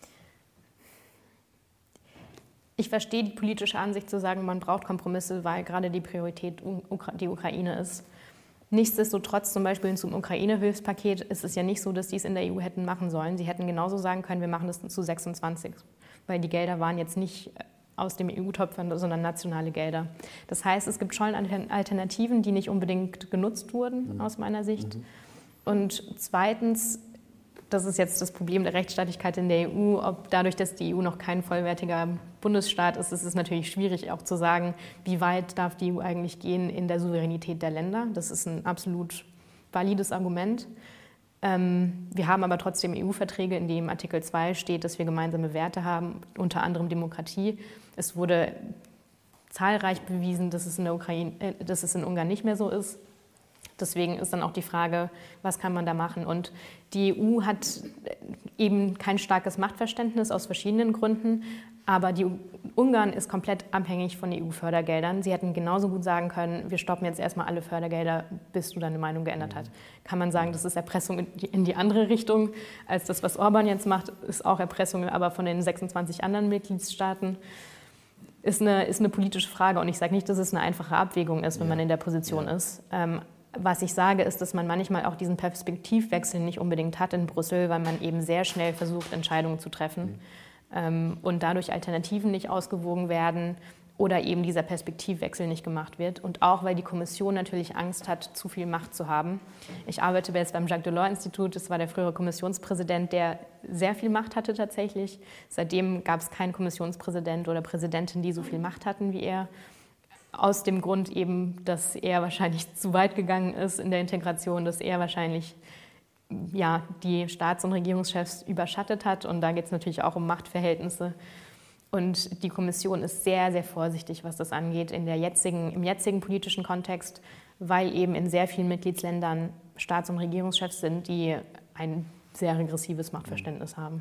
Ich verstehe die politische Ansicht zu sagen, man braucht Kompromisse, weil gerade die Priorität die Ukraine ist. Nichtsdestotrotz, zum Beispiel zum Ukraine-Hilfspaket, ist es ja nicht so, dass die es in der E U hätten machen sollen. Sie hätten genauso sagen können, wir machen das zu sechsundzwanzig, weil die Gelder waren jetzt nicht aus dem E U-Topf, sondern nationale Gelder. Das heißt, es gibt schon Alternativen, die nicht unbedingt genutzt wurden, mhm. aus meiner Sicht. Mhm. Und zweitens, das ist jetzt das Problem der Rechtsstaatlichkeit in der E U, ob dadurch, dass die E U noch kein vollwertiger Bundesstaat ist, ist es natürlich schwierig auch zu sagen, wie weit darf die E U eigentlich gehen in der Souveränität der Länder. Das ist ein absolut valides Argument. Ähm, wir haben aber trotzdem E U-Verträge, in denen Artikel zwei steht, dass wir gemeinsame Werte haben, unter anderem Demokratie. Es wurde zahlreich bewiesen, dass es in der Ukraine, äh, dass es in Ungarn nicht mehr so ist. Deswegen ist dann auch die Frage, was kann man da machen? Und die E U hat eben kein starkes Machtverständnis aus verschiedenen Gründen, aber die Ungarn ist komplett abhängig von E U-Fördergeldern. Sie hätten genauso gut sagen können, wir stoppen jetzt erstmal alle Fördergelder, bis du deine Meinung geändert hast. Kann man sagen, das ist Erpressung in die, in die andere Richtung, als das, was Orban jetzt macht, ist auch Erpressung, aber von den sechsundzwanzig anderen Mitgliedstaaten. Ist eine, ist eine politische Frage und ich sage nicht, dass es eine einfache Abwägung ist, wenn man in der Position ist. Ähm, Was ich sage, ist, dass man manchmal auch diesen Perspektivwechsel nicht unbedingt hat in Brüssel, weil man eben sehr schnell versucht, Entscheidungen zu treffen mhm. ähm, und dadurch Alternativen nicht ausgewogen werden oder eben dieser Perspektivwechsel nicht gemacht wird. Und auch, weil die Kommission natürlich Angst hat, zu viel Macht zu haben. Ich arbeite jetzt beim Jacques Delors-Institut, das war der frühere Kommissionspräsident, der sehr viel Macht hatte tatsächlich. Seitdem gab es keinen Kommissionspräsident oder Präsidentin, die so viel Macht hatten wie er. Aus dem Grund eben, dass er wahrscheinlich zu weit gegangen ist in der Integration, dass er wahrscheinlich ja, die Staats- und Regierungschefs überschattet hat. Und da geht es natürlich auch um Machtverhältnisse. Und die Kommission ist sehr, sehr vorsichtig, was das angeht, in der jetzigen, im jetzigen politischen Kontext, weil eben in sehr vielen Mitgliedsländern Staats- und Regierungschefs sind, die ein sehr regressives Machtverständnis haben.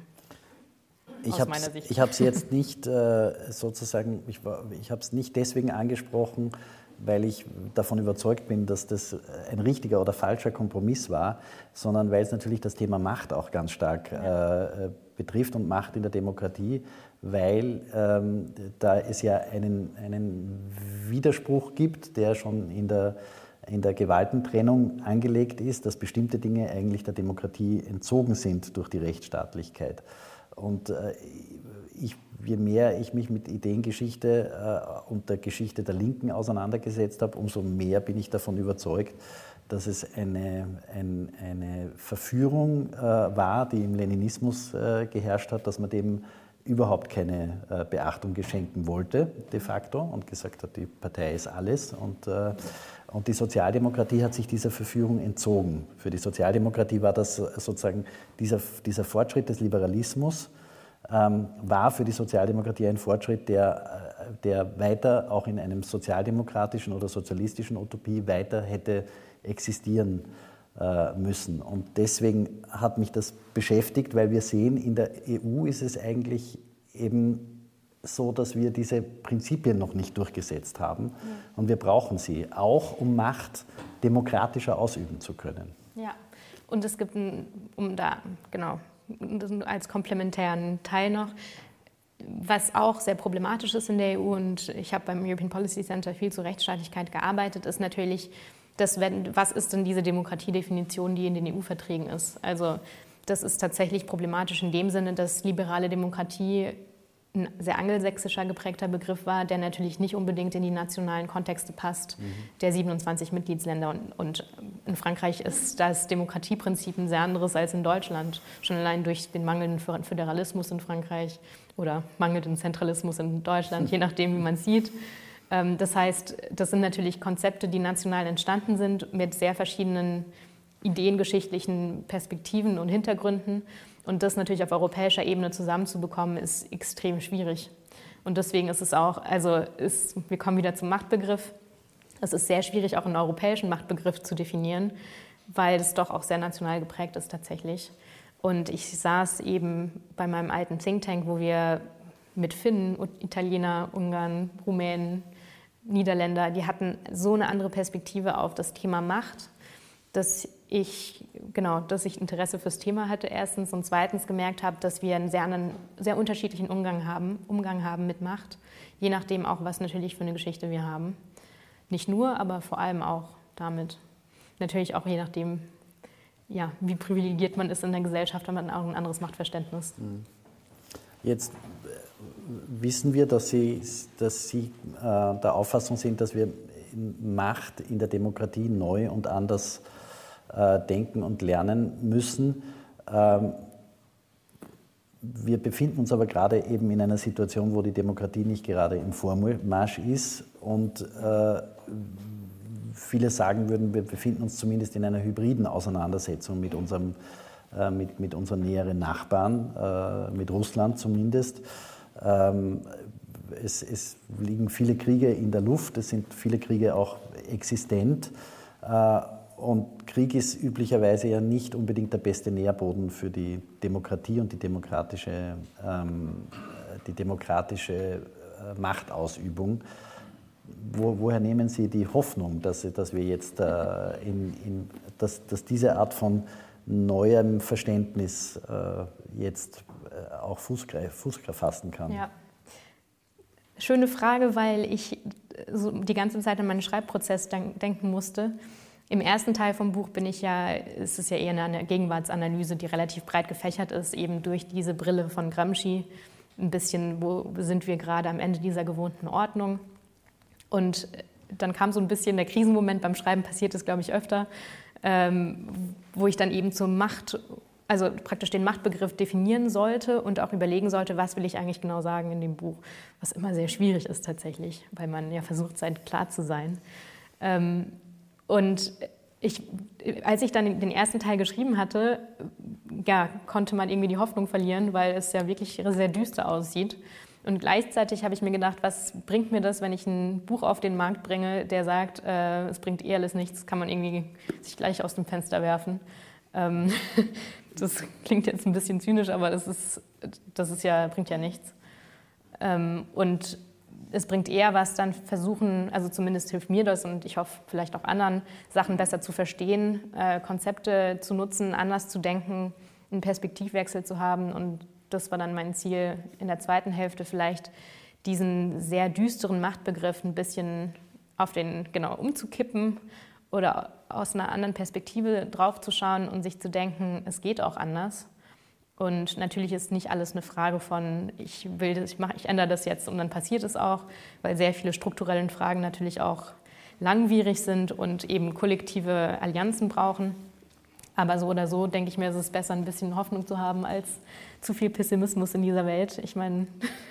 Ich habe es jetzt nicht äh, sozusagen, ich, ich habe es nicht deswegen angesprochen, weil ich davon überzeugt bin, dass das ein richtiger oder falscher Kompromiss war, sondern weil es natürlich das Thema Macht auch ganz stark äh, betrifft und Macht in der Demokratie, weil ähm, da es ja einen, einen Widerspruch gibt, der schon in der, in der Gewaltentrennung angelegt ist, dass bestimmte Dinge eigentlich der Demokratie entzogen sind durch die Rechtsstaatlichkeit. Und äh, ich, je mehr ich mich mit Ideengeschichte äh, und der Geschichte der Linken auseinandergesetzt habe, umso mehr bin ich davon überzeugt, dass es eine, ein, eine Verführung äh, war, die im Leninismus äh, geherrscht hat, dass man dem überhaupt keine äh, Beachtung geschenken wollte, de facto, und gesagt hat, die Partei ist alles. Und, äh, und die Sozialdemokratie hat sich dieser Verführung entzogen. Für die Sozialdemokratie war das sozusagen dieser, dieser Fortschritt des Liberalismus, ähm, war für die Sozialdemokratie ein Fortschritt, der, der weiter auch in einem sozialdemokratischen oder sozialistischen Utopie weiter hätte existieren äh, müssen. Und deswegen hat mich das beschäftigt, weil wir sehen, in der E U ist es eigentlich eben so, dass wir diese Prinzipien noch nicht durchgesetzt haben. Ja. Und wir brauchen sie, auch um Macht demokratischer ausüben zu können. Ja, und es gibt, ein, um da, genau, als komplementären Teil noch, was auch sehr problematisch ist in der E U, und ich habe beim European Policy Center viel zur Rechtsstaatlichkeit gearbeitet, ist natürlich, dass, wenn, was ist denn diese Demokratiedefinition, die in den E U-Verträgen ist? Also das ist tatsächlich problematisch in dem Sinne, dass liberale Demokratie ein sehr angelsächsischer geprägter Begriff war, der natürlich nicht unbedingt in die nationalen Kontexte passt, mhm. der siebenundzwanzig Mitgliedsländer. Und, und in Frankreich ist das Demokratieprinzip ein sehr anderes als in Deutschland, schon allein durch den mangelnden Föderalismus in Frankreich oder mangelnden Zentralismus in Deutschland, je nachdem, wie man es sieht. Das heißt, das sind natürlich Konzepte, die national entstanden sind, mit sehr verschiedenen ideengeschichtlichen Perspektiven und Hintergründen. Und das natürlich auf europäischer Ebene zusammenzubekommen, ist extrem schwierig. Und deswegen ist es auch, also ist, wir kommen wieder zum Machtbegriff. Es ist sehr schwierig, auch einen europäischen Machtbegriff zu definieren, weil es doch auch sehr national geprägt ist tatsächlich. Und ich saß eben bei meinem alten Think Tank, wo wir mit Finnen, Italiener, Ungarn, Rumänen, Niederländer, die hatten so eine andere Perspektive auf das Thema Macht, dass ich, genau, dass ich Interesse fürs Thema hatte erstens und zweitens gemerkt habe, dass wir einen sehr, anderen, sehr unterschiedlichen Umgang haben, Umgang haben mit Macht, je nachdem auch, was natürlich für eine Geschichte wir haben. Nicht nur, aber vor allem auch damit. Natürlich auch je nachdem, ja, wie privilegiert man ist in der Gesellschaft, hat man auch ein anderes Machtverständnis. Jetzt wissen wir, dass Sie, dass Sie äh, der Auffassung sind, dass wir Macht in der Demokratie neu und anders äh, denken und lernen müssen. Ähm, wir befinden uns aber gerade eben in einer Situation, wo die Demokratie nicht gerade im Vormarsch ist und äh, viele sagen würden, wir befinden uns zumindest in einer hybriden Auseinandersetzung mit unserem äh, mit, mit unseren näheren Nachbarn, äh, mit Russland zumindest. Ähm, es, es liegen viele Kriege in der Luft, es sind viele Kriege auch existent. Äh, und Krieg ist üblicherweise ja nicht unbedingt der beste Nährboden für die Demokratie und die demokratische, ähm, die demokratische äh, Machtausübung. Wo, woher nehmen Sie die Hoffnung, dass, dass wir jetzt äh, in, in, dass, dass diese Art von neuem Verständnis äh, jetzt äh, auch Fuß, Fuß fassen kann? Ja. Schöne Frage, weil ich so die ganze Zeit an meinen Schreibprozess denken musste. Im ersten Teil vom Buch bin ich ja, es ist ja eher eine Gegenwartsanalyse, die relativ breit gefächert ist, eben durch diese Brille von Gramsci. Ein bisschen, wo sind wir gerade am Ende dieser gewohnten Ordnung? Und dann kam so ein bisschen der Krisenmoment, beim Schreiben passiert es, glaube ich, öfter, ähm, wo ich dann eben zur Macht, also praktisch den Machtbegriff definieren sollte und auch überlegen sollte, was will ich eigentlich genau sagen in dem Buch, was immer sehr schwierig ist tatsächlich, weil man ja versucht, sein klar zu sein. Ähm, und ich, als ich dann den ersten Teil geschrieben hatte, ja, konnte man irgendwie die Hoffnung verlieren, weil es ja wirklich sehr düster aussieht. Und gleichzeitig habe ich mir gedacht, was bringt mir das, wenn ich ein Buch auf den Markt bringe, der sagt, äh, es bringt eh alles nichts, kann man irgendwie sich gleich aus dem Fenster werfen. Ähm, das klingt jetzt ein bisschen zynisch, aber das ist, das ist ja, bringt ja nichts. Ähm, und es bringt eher was, dann versuchen, also zumindest hilft mir das und ich hoffe vielleicht auch anderen, Sachen besser zu verstehen, äh, Konzepte zu nutzen, anders zu denken, einen Perspektivwechsel zu haben. Und das war dann mein Ziel in der zweiten Hälfte, vielleicht diesen sehr düsteren Machtbegriff ein bisschen auf den, genau, umzukippen oder aus einer anderen Perspektive draufzuschauen und sich zu denken, es geht auch anders. Und natürlich ist nicht alles eine Frage von, ich will das, ich mache, ich ändere das jetzt und dann passiert es auch, weil sehr viele strukturelle Fragen natürlich auch langwierig sind und eben kollektive Allianzen brauchen. Aber so oder so denke ich mir, ist es besser, ein bisschen Hoffnung zu haben, als zu viel Pessimismus in dieser Welt. Ich meine,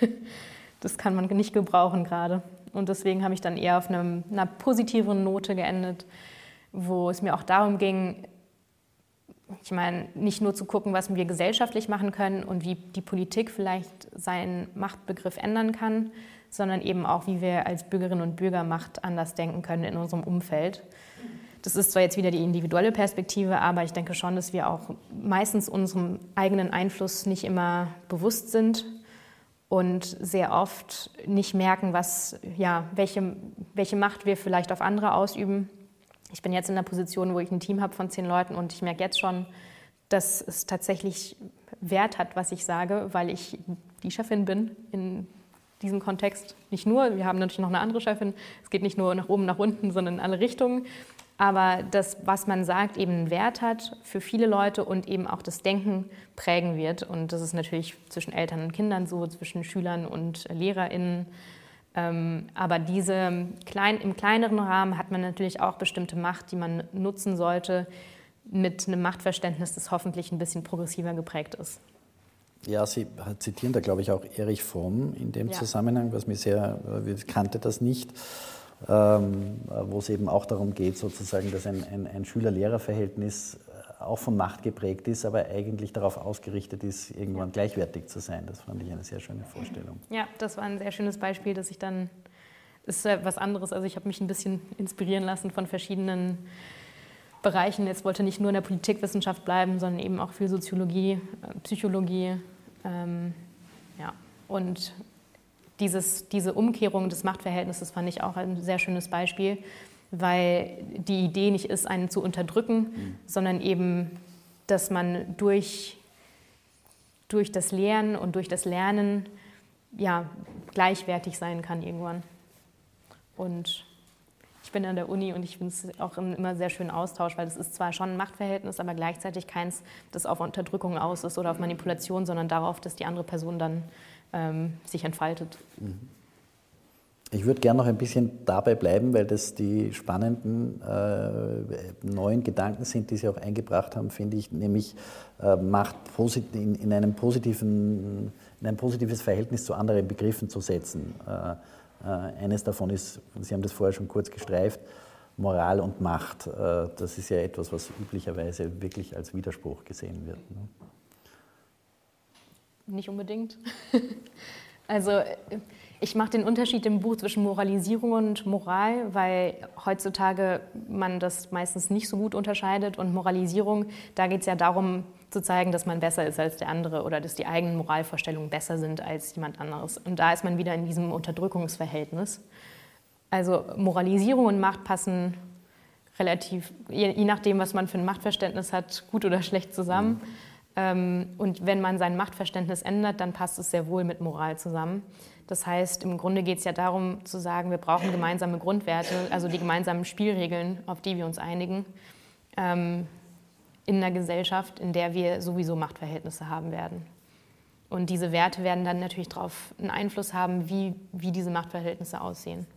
das kann man nicht gebrauchen gerade. Und deswegen habe ich dann eher auf einem, einer positiveren Note geendet, wo es mir auch darum ging, ich meine, nicht nur zu gucken, was wir gesellschaftlich machen können und wie die Politik vielleicht seinen Machtbegriff ändern kann, sondern eben auch, wie wir als Bürgerinnen und Bürger Macht anders denken können in unserem Umfeld. Das ist zwar jetzt wieder die individuelle Perspektive, aber ich denke schon, dass wir auch meistens unserem eigenen Einfluss nicht immer bewusst sind und sehr oft nicht merken, was, ja, welche, welche Macht wir vielleicht auf andere ausüben. Ich bin jetzt in der Position, wo ich ein Team habe von zehn Leuten und ich merke jetzt schon, dass es tatsächlich Wert hat, was ich sage, weil ich die Chefin bin in diesem Kontext. Nicht nur, wir haben natürlich noch eine andere Chefin, es geht nicht nur nach oben, nach unten, sondern in alle Richtungen. Aber das, was man sagt, eben einen Wert hat für viele Leute und eben auch das Denken prägen wird. Und das ist natürlich zwischen Eltern und Kindern so, zwischen Schülern und LehrerInnen. Ähm, aber diese klein, im kleineren Rahmen hat man natürlich auch bestimmte Macht, die man nutzen sollte, mit einem Machtverständnis, das hoffentlich ein bisschen progressiver geprägt ist. Ja, Sie zitieren da, glaube ich, auch Erich Fromm in dem ja. Zusammenhang, was mir sehr, ich kannte das nicht, ähm, wo es eben auch darum geht, sozusagen, dass ein, ein, ein Schüler-Lehrer-Verhältnis auch von Macht geprägt ist, aber eigentlich darauf ausgerichtet ist, irgendwann gleichwertig zu sein. Das fand ich eine sehr schöne Vorstellung. Ja, das war ein sehr schönes Beispiel, dass ich dann, das ist ja was anderes, also ich habe mich ein bisschen inspirieren lassen von verschiedenen Bereichen. Jetzt wollte nicht nur in der Politikwissenschaft bleiben, sondern eben auch viel Soziologie, Psychologie. Ähm, ja. Und dieses, diese Umkehrung des Machtverhältnisses fand ich auch ein sehr schönes Beispiel, weil die Idee nicht ist, einen zu unterdrücken, mhm. sondern eben, dass man durch, durch das Lehren und durch das Lernen ja, gleichwertig sein kann irgendwann. Und ich bin an der Uni und ich finde es auch immer sehr schön Austausch, weil es ist zwar schon ein Machtverhältnis, aber gleichzeitig keins, das auf Unterdrückung aus ist oder auf Manipulation, sondern darauf, dass die andere Person dann ähm, sich entfaltet. Ich würde gerne noch ein bisschen dabei bleiben, weil das die spannenden äh, neuen Gedanken sind, die Sie auch eingebracht haben, finde ich, nämlich äh, Macht in, in, einem positiven, in ein positives Verhältnis zu anderen Begriffen zu setzen. Äh, Eines davon ist, Sie haben das vorher schon kurz gestreift, Moral und Macht. Das ist ja etwas, was üblicherweise wirklich als Widerspruch gesehen wird. Nicht unbedingt. Also ich mache den Unterschied im Buch zwischen Moralisierung und Moral, weil heutzutage man das meistens nicht so gut unterscheidet. Und Moralisierung, da geht es ja darum, zu zeigen, dass man besser ist als der andere oder dass die eigenen Moralvorstellungen besser sind als jemand anderes. Und da ist man wieder in diesem Unterdrückungsverhältnis. Also Moralisierung und Macht passen relativ, je, je nachdem, was man für ein Machtverständnis hat, gut oder schlecht zusammen. Mhm. Ähm, und wenn man sein Machtverständnis ändert, dann passt es sehr wohl mit Moral zusammen. Das heißt, im Grunde geht es ja darum zu sagen, wir brauchen gemeinsame Grundwerte, also die gemeinsamen Spielregeln, auf die wir uns einigen. Ähm, in einer Gesellschaft, in der wir sowieso Machtverhältnisse haben werden. Und diese Werte werden dann natürlich darauf einen Einfluss haben, wie, wie diese Machtverhältnisse aussehen.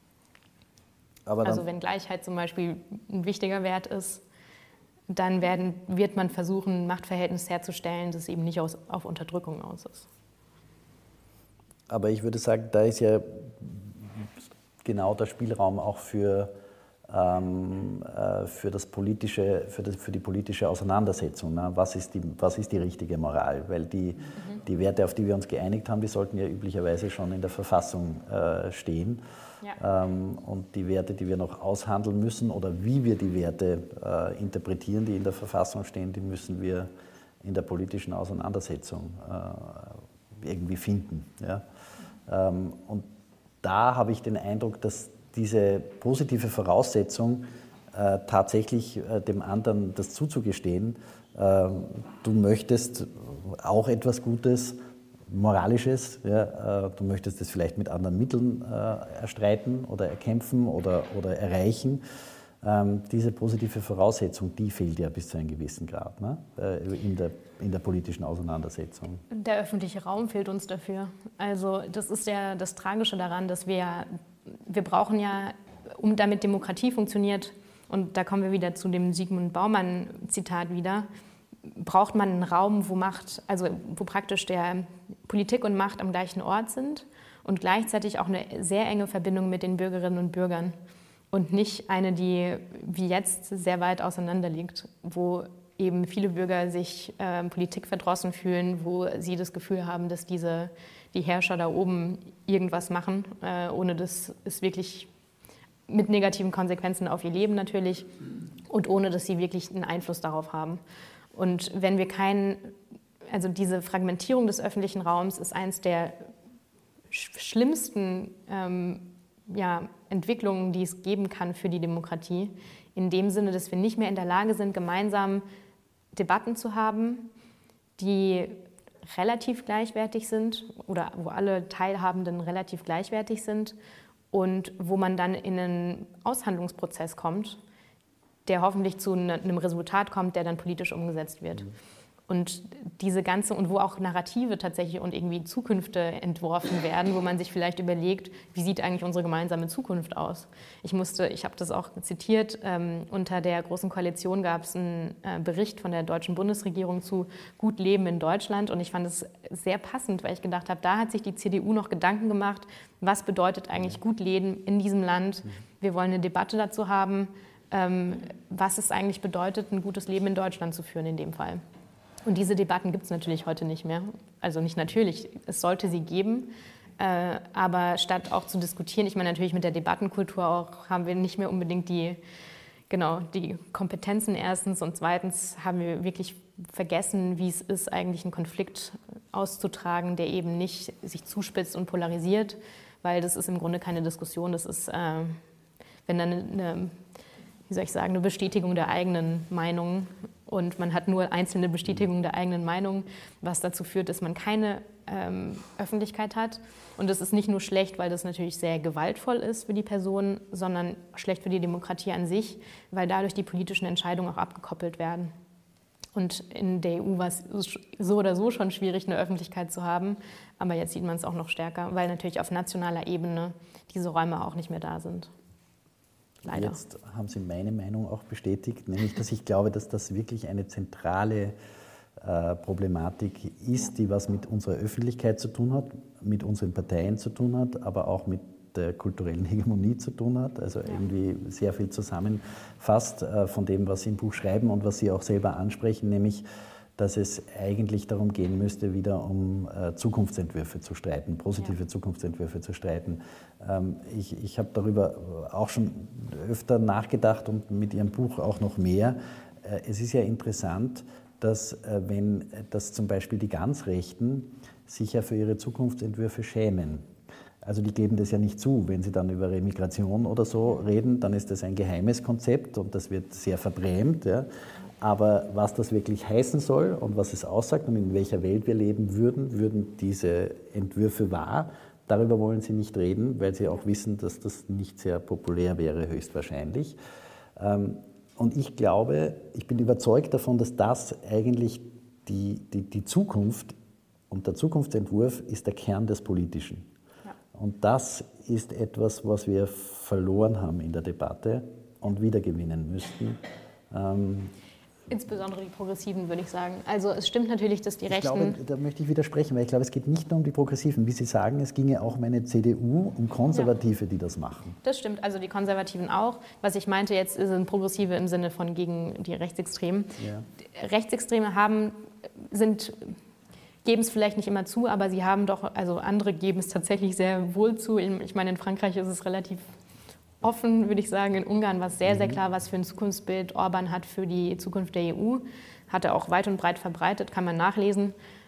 Aber also wenn Gleichheit zum Beispiel ein wichtiger Wert ist, dann werden, wird man versuchen, ein Machtverhältnis herzustellen, das eben nicht aus, auf Unterdrückung aus ist. Aber ich würde sagen, da ist ja genau der Spielraum auch für Ähm, äh, für, das politische, für, das, für die politische Auseinandersetzung. Ne? Was ist die, was ist die richtige Moral? Weil die, mhm. die Werte, auf die wir uns geeinigt haben, die sollten ja üblicherweise schon in der Verfassung äh, stehen. Ja. Ähm, und die Werte, die wir noch aushandeln müssen oder wie wir die Werte äh, interpretieren, die in der Verfassung stehen, die müssen wir in der politischen Auseinandersetzung äh, irgendwie finden. Ja? Ähm, und da habe ich den Eindruck, dass diese positive Voraussetzung, äh, tatsächlich äh, dem anderen das zuzugestehen, äh, du möchtest auch etwas Gutes, Moralisches, ja, äh, du möchtest es vielleicht mit anderen Mitteln äh, erstreiten oder erkämpfen oder, oder erreichen. Ähm, diese positive Voraussetzung, die fehlt ja bis zu einem gewissen Grad, ne? äh, in, der, in der politischen Auseinandersetzung. Der öffentliche Raum fehlt uns dafür. Also das ist ja das Tragische daran, dass wir Wir brauchen ja, um damit Demokratie funktioniert, und da kommen wir wieder zu dem Sigmund Baumann-Zitat wieder, braucht man einen Raum, wo Macht, also wo praktisch der Politik und Macht am gleichen Ort sind und gleichzeitig auch eine sehr enge Verbindung mit den Bürgerinnen und Bürgern und nicht eine, die wie jetzt sehr weit auseinander liegt, wo eben viele Bürger sich äh, Politik verdrossen fühlen, wo sie das Gefühl haben, dass diese, die Herrscher da oben irgendwas machen, äh, ohne dass es wirklich mit negativen Konsequenzen auf ihr Leben natürlich und ohne dass sie wirklich einen Einfluss darauf haben. Und wenn wir keinen, also diese Fragmentierung des öffentlichen Raums ist eines der sch- schlimmsten ähm, ja, Entwicklungen, die es geben kann für die Demokratie, in dem Sinne, dass wir nicht mehr in der Lage sind, gemeinsam Debatten zu haben, die relativ gleichwertig sind oder wo alle Teilhabenden relativ gleichwertig sind und wo man dann in einen Aushandlungsprozess kommt, der hoffentlich zu einem Resultat kommt, der dann politisch umgesetzt wird. Und diese ganze, und wo auch Narrative tatsächlich und irgendwie Zukünfte entworfen werden, wo man sich vielleicht überlegt, wie sieht eigentlich unsere gemeinsame Zukunft aus? Ich musste, ich habe das auch zitiert, ähm, unter der Großen Koalition gab es einen äh, Bericht von der deutschen Bundesregierung zu Gut Leben in Deutschland und ich fand es sehr passend, weil ich gedacht habe, da hat sich die C D U noch Gedanken gemacht, was bedeutet eigentlich gut leben in diesem Land? Wir wollen eine Debatte dazu haben, ähm, was es eigentlich bedeutet, ein gutes Leben in Deutschland zu führen in dem Fall. Und diese Debatten gibt es natürlich heute nicht mehr. Also nicht natürlich, es sollte sie geben. Äh, aber statt auch zu diskutieren, ich meine natürlich mit der Debattenkultur auch, haben wir nicht mehr unbedingt die, genau, die Kompetenzen erstens und zweitens haben wir wirklich vergessen, wie es ist, eigentlich einen Konflikt auszutragen, der eben nicht sich zuspitzt und polarisiert, weil das ist im Grunde keine Diskussion, das ist, äh, wenn dann eine, wie soll ich sagen, eine Bestätigung der eigenen Meinung und man hat nur einzelne Bestätigungen der eigenen Meinung, was dazu führt, dass man keine ähm, Öffentlichkeit hat. Und das ist nicht nur schlecht, weil das natürlich sehr gewaltvoll ist für die Person, sondern schlecht für die Demokratie an sich, weil dadurch die politischen Entscheidungen auch abgekoppelt werden. Und in der E U war es so oder so schon schwierig, eine Öffentlichkeit zu haben, aber jetzt sieht man es auch noch stärker, weil natürlich auf nationaler Ebene diese Räume auch nicht mehr da sind. Leider. Jetzt haben Sie meine Meinung auch bestätigt, nämlich, dass ich glaube, dass das wirklich eine zentrale äh, Problematik ist, die was mit unserer Öffentlichkeit zu tun hat, mit unseren Parteien zu tun hat, aber auch mit der kulturellen Hegemonie zu tun hat, also ja. irgendwie sehr viel zusammenfasst äh, von dem, was Sie im Buch schreiben und was Sie auch selber ansprechen, nämlich dass es eigentlich darum gehen müsste, wieder um äh, Zukunftsentwürfe zu streiten, positive ja. Zukunftsentwürfe zu streiten. Ähm, ich ich habe darüber auch schon öfter nachgedacht und mit Ihrem Buch auch noch mehr. Äh, es ist ja interessant, dass äh, wenn dass zum Beispiel die ganz Rechten sich ja für ihre Zukunftsentwürfe schämen. Also die geben das ja nicht zu. Wenn sie dann über Remigration oder so reden, dann ist das ein geheimes Konzept und das wird sehr verbrämt. Ja. Aber was das wirklich heißen soll und was es aussagt und in welcher Welt wir leben würden, würden diese Entwürfe wahr. Darüber wollen sie nicht reden, weil sie auch wissen, dass das nicht sehr populär wäre, höchstwahrscheinlich. Und ich glaube, ich bin überzeugt davon, dass das eigentlich die, die, die Zukunft und der Zukunftsentwurf ist der Kern des Politischen. Ja. Und das ist etwas, was wir verloren haben in der Debatte und wiedergewinnen müssten. Insbesondere die Progressiven, würde ich sagen. Also es stimmt natürlich, dass die Rechten... Ich glaube, da möchte ich widersprechen, weil ich glaube, es geht nicht nur um die Progressiven. Wie Sie sagen, es ginge auch um eine C D U, um Konservative, ja. die das machen. Das stimmt, also die Konservativen auch. Was ich meinte jetzt, sind Progressive im Sinne von gegen die Rechtsextremen. Ja. Rechtsextreme haben, sind, geben es vielleicht nicht immer zu, aber sie haben doch, also andere geben es tatsächlich sehr wohl zu. Ich meine, in Frankreich ist es relativ offen, würde ich sagen. In Ungarn war es sehr, sehr klar, was für ein Zukunftsbild Orban hat für die Zukunft der E U. Hat er auch weit und breit verbreitet, kann man nachlesen.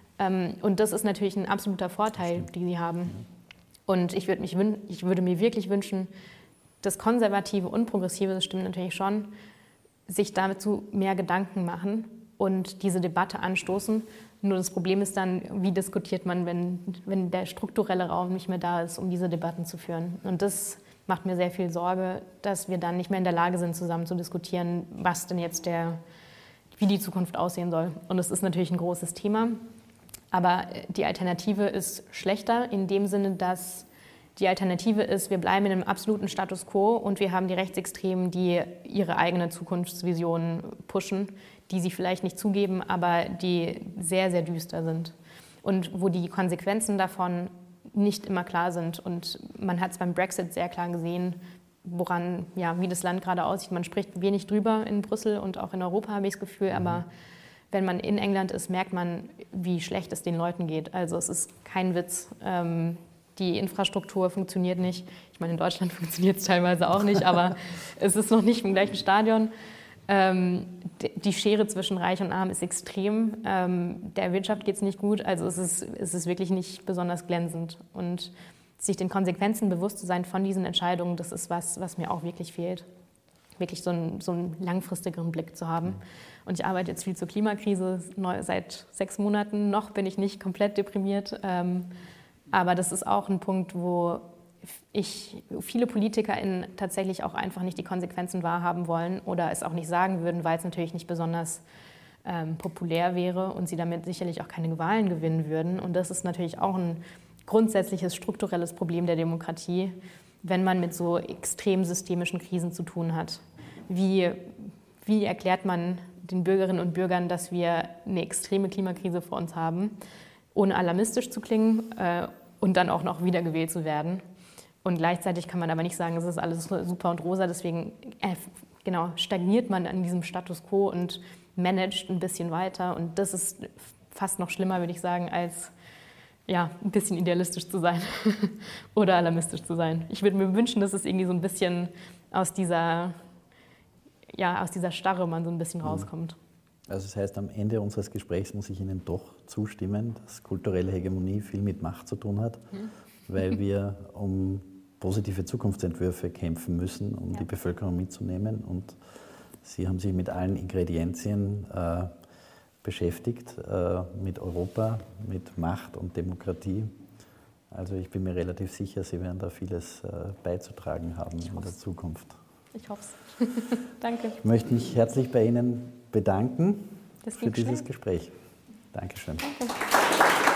Und das ist natürlich ein absoluter Vorteil, den sie haben. Und ich würde, mich, ich würde mir wirklich wünschen, dass Konservative und Progressive, das stimmt natürlich schon, sich dazu mehr Gedanken machen und diese Debatte anstoßen. Nur das Problem ist dann, wie diskutiert man, wenn, wenn der strukturelle Raum nicht mehr da ist, um diese Debatten zu führen. Und das macht mir sehr viel Sorge, dass wir dann nicht mehr in der Lage sind, zusammen zu diskutieren, was denn jetzt der, wie die Zukunft aussehen soll. Und es ist natürlich ein großes Thema, aber die Alternative ist schlechter in dem Sinne, dass die Alternative ist, wir bleiben in einem absoluten Status quo und wir haben die Rechtsextremen, die ihre eigene Zukunftsvision pushen, die sie vielleicht nicht zugeben, aber die sehr, sehr düster sind. Und wo die Konsequenzen davon nicht immer klar sind. Und man hat es beim Brexit sehr klar gesehen, woran, ja, wie das Land gerade aussieht. Man spricht wenig drüber in Brüssel und auch in Europa, habe ich das Gefühl. Aber wenn man in England ist, merkt man, wie schlecht es den Leuten geht. Also es ist kein Witz. Ähm, die Infrastruktur funktioniert nicht. Ich meine, in Deutschland funktioniert es teilweise auch nicht, aber es ist noch nicht im gleichen Stadion. Ähm, die Schere zwischen Reich und Arm ist extrem. Ähm, der Wirtschaft geht es nicht gut. Also es ist, es ist wirklich nicht besonders glänzend. Und sich den Konsequenzen bewusst zu sein von diesen Entscheidungen, das ist was, was mir auch wirklich fehlt. Wirklich so einen, so einen langfristigeren Blick zu haben. Und ich arbeite jetzt viel zur Klimakrise neu, seit sechs Monaten. Noch bin ich nicht komplett deprimiert. Ähm, aber das ist auch ein Punkt, wo ich, viele PolitikerInnen tatsächlich auch einfach nicht die Konsequenzen wahrhaben wollen oder es auch nicht sagen würden, weil es natürlich nicht besonders ähm, populär wäre und sie damit sicherlich auch keine Wahlen gewinnen würden. Und das ist natürlich auch ein grundsätzliches strukturelles Problem der Demokratie, wenn man mit so extrem systemischen Krisen zu tun hat. Wie, wie erklärt man den Bürgerinnen und Bürgern, dass wir eine extreme Klimakrise vor uns haben, ohne alarmistisch zu klingen äh, und dann auch noch wiedergewählt zu werden? Und gleichzeitig kann man aber nicht sagen, es ist alles super und rosa, deswegen äh, genau, stagniert man an diesem Status quo und managt ein bisschen weiter. Und das ist fast noch schlimmer, würde ich sagen, als ja, ein bisschen idealistisch zu sein oder alarmistisch zu sein. Ich würde mir wünschen, dass es irgendwie so ein bisschen aus dieser, ja, aus dieser Starre man so ein bisschen rauskommt. Also das heißt, am Ende unseres Gesprächs muss ich Ihnen doch zustimmen, dass kulturelle Hegemonie viel mit Macht zu tun hat, mhm. weil wir um positive Zukunftsentwürfe kämpfen müssen, um ja. die Bevölkerung mitzunehmen. Und Sie haben sich mit allen Ingredienzien äh, beschäftigt, äh, mit Europa, mit Macht und Demokratie. Also ich bin mir relativ sicher, Sie werden da vieles äh, beizutragen haben in der Zukunft. Ich hoffe es. Danke. Ich möchte mich herzlich bei Ihnen bedanken das für dieses schnell. Gespräch. Dankeschön. Danke.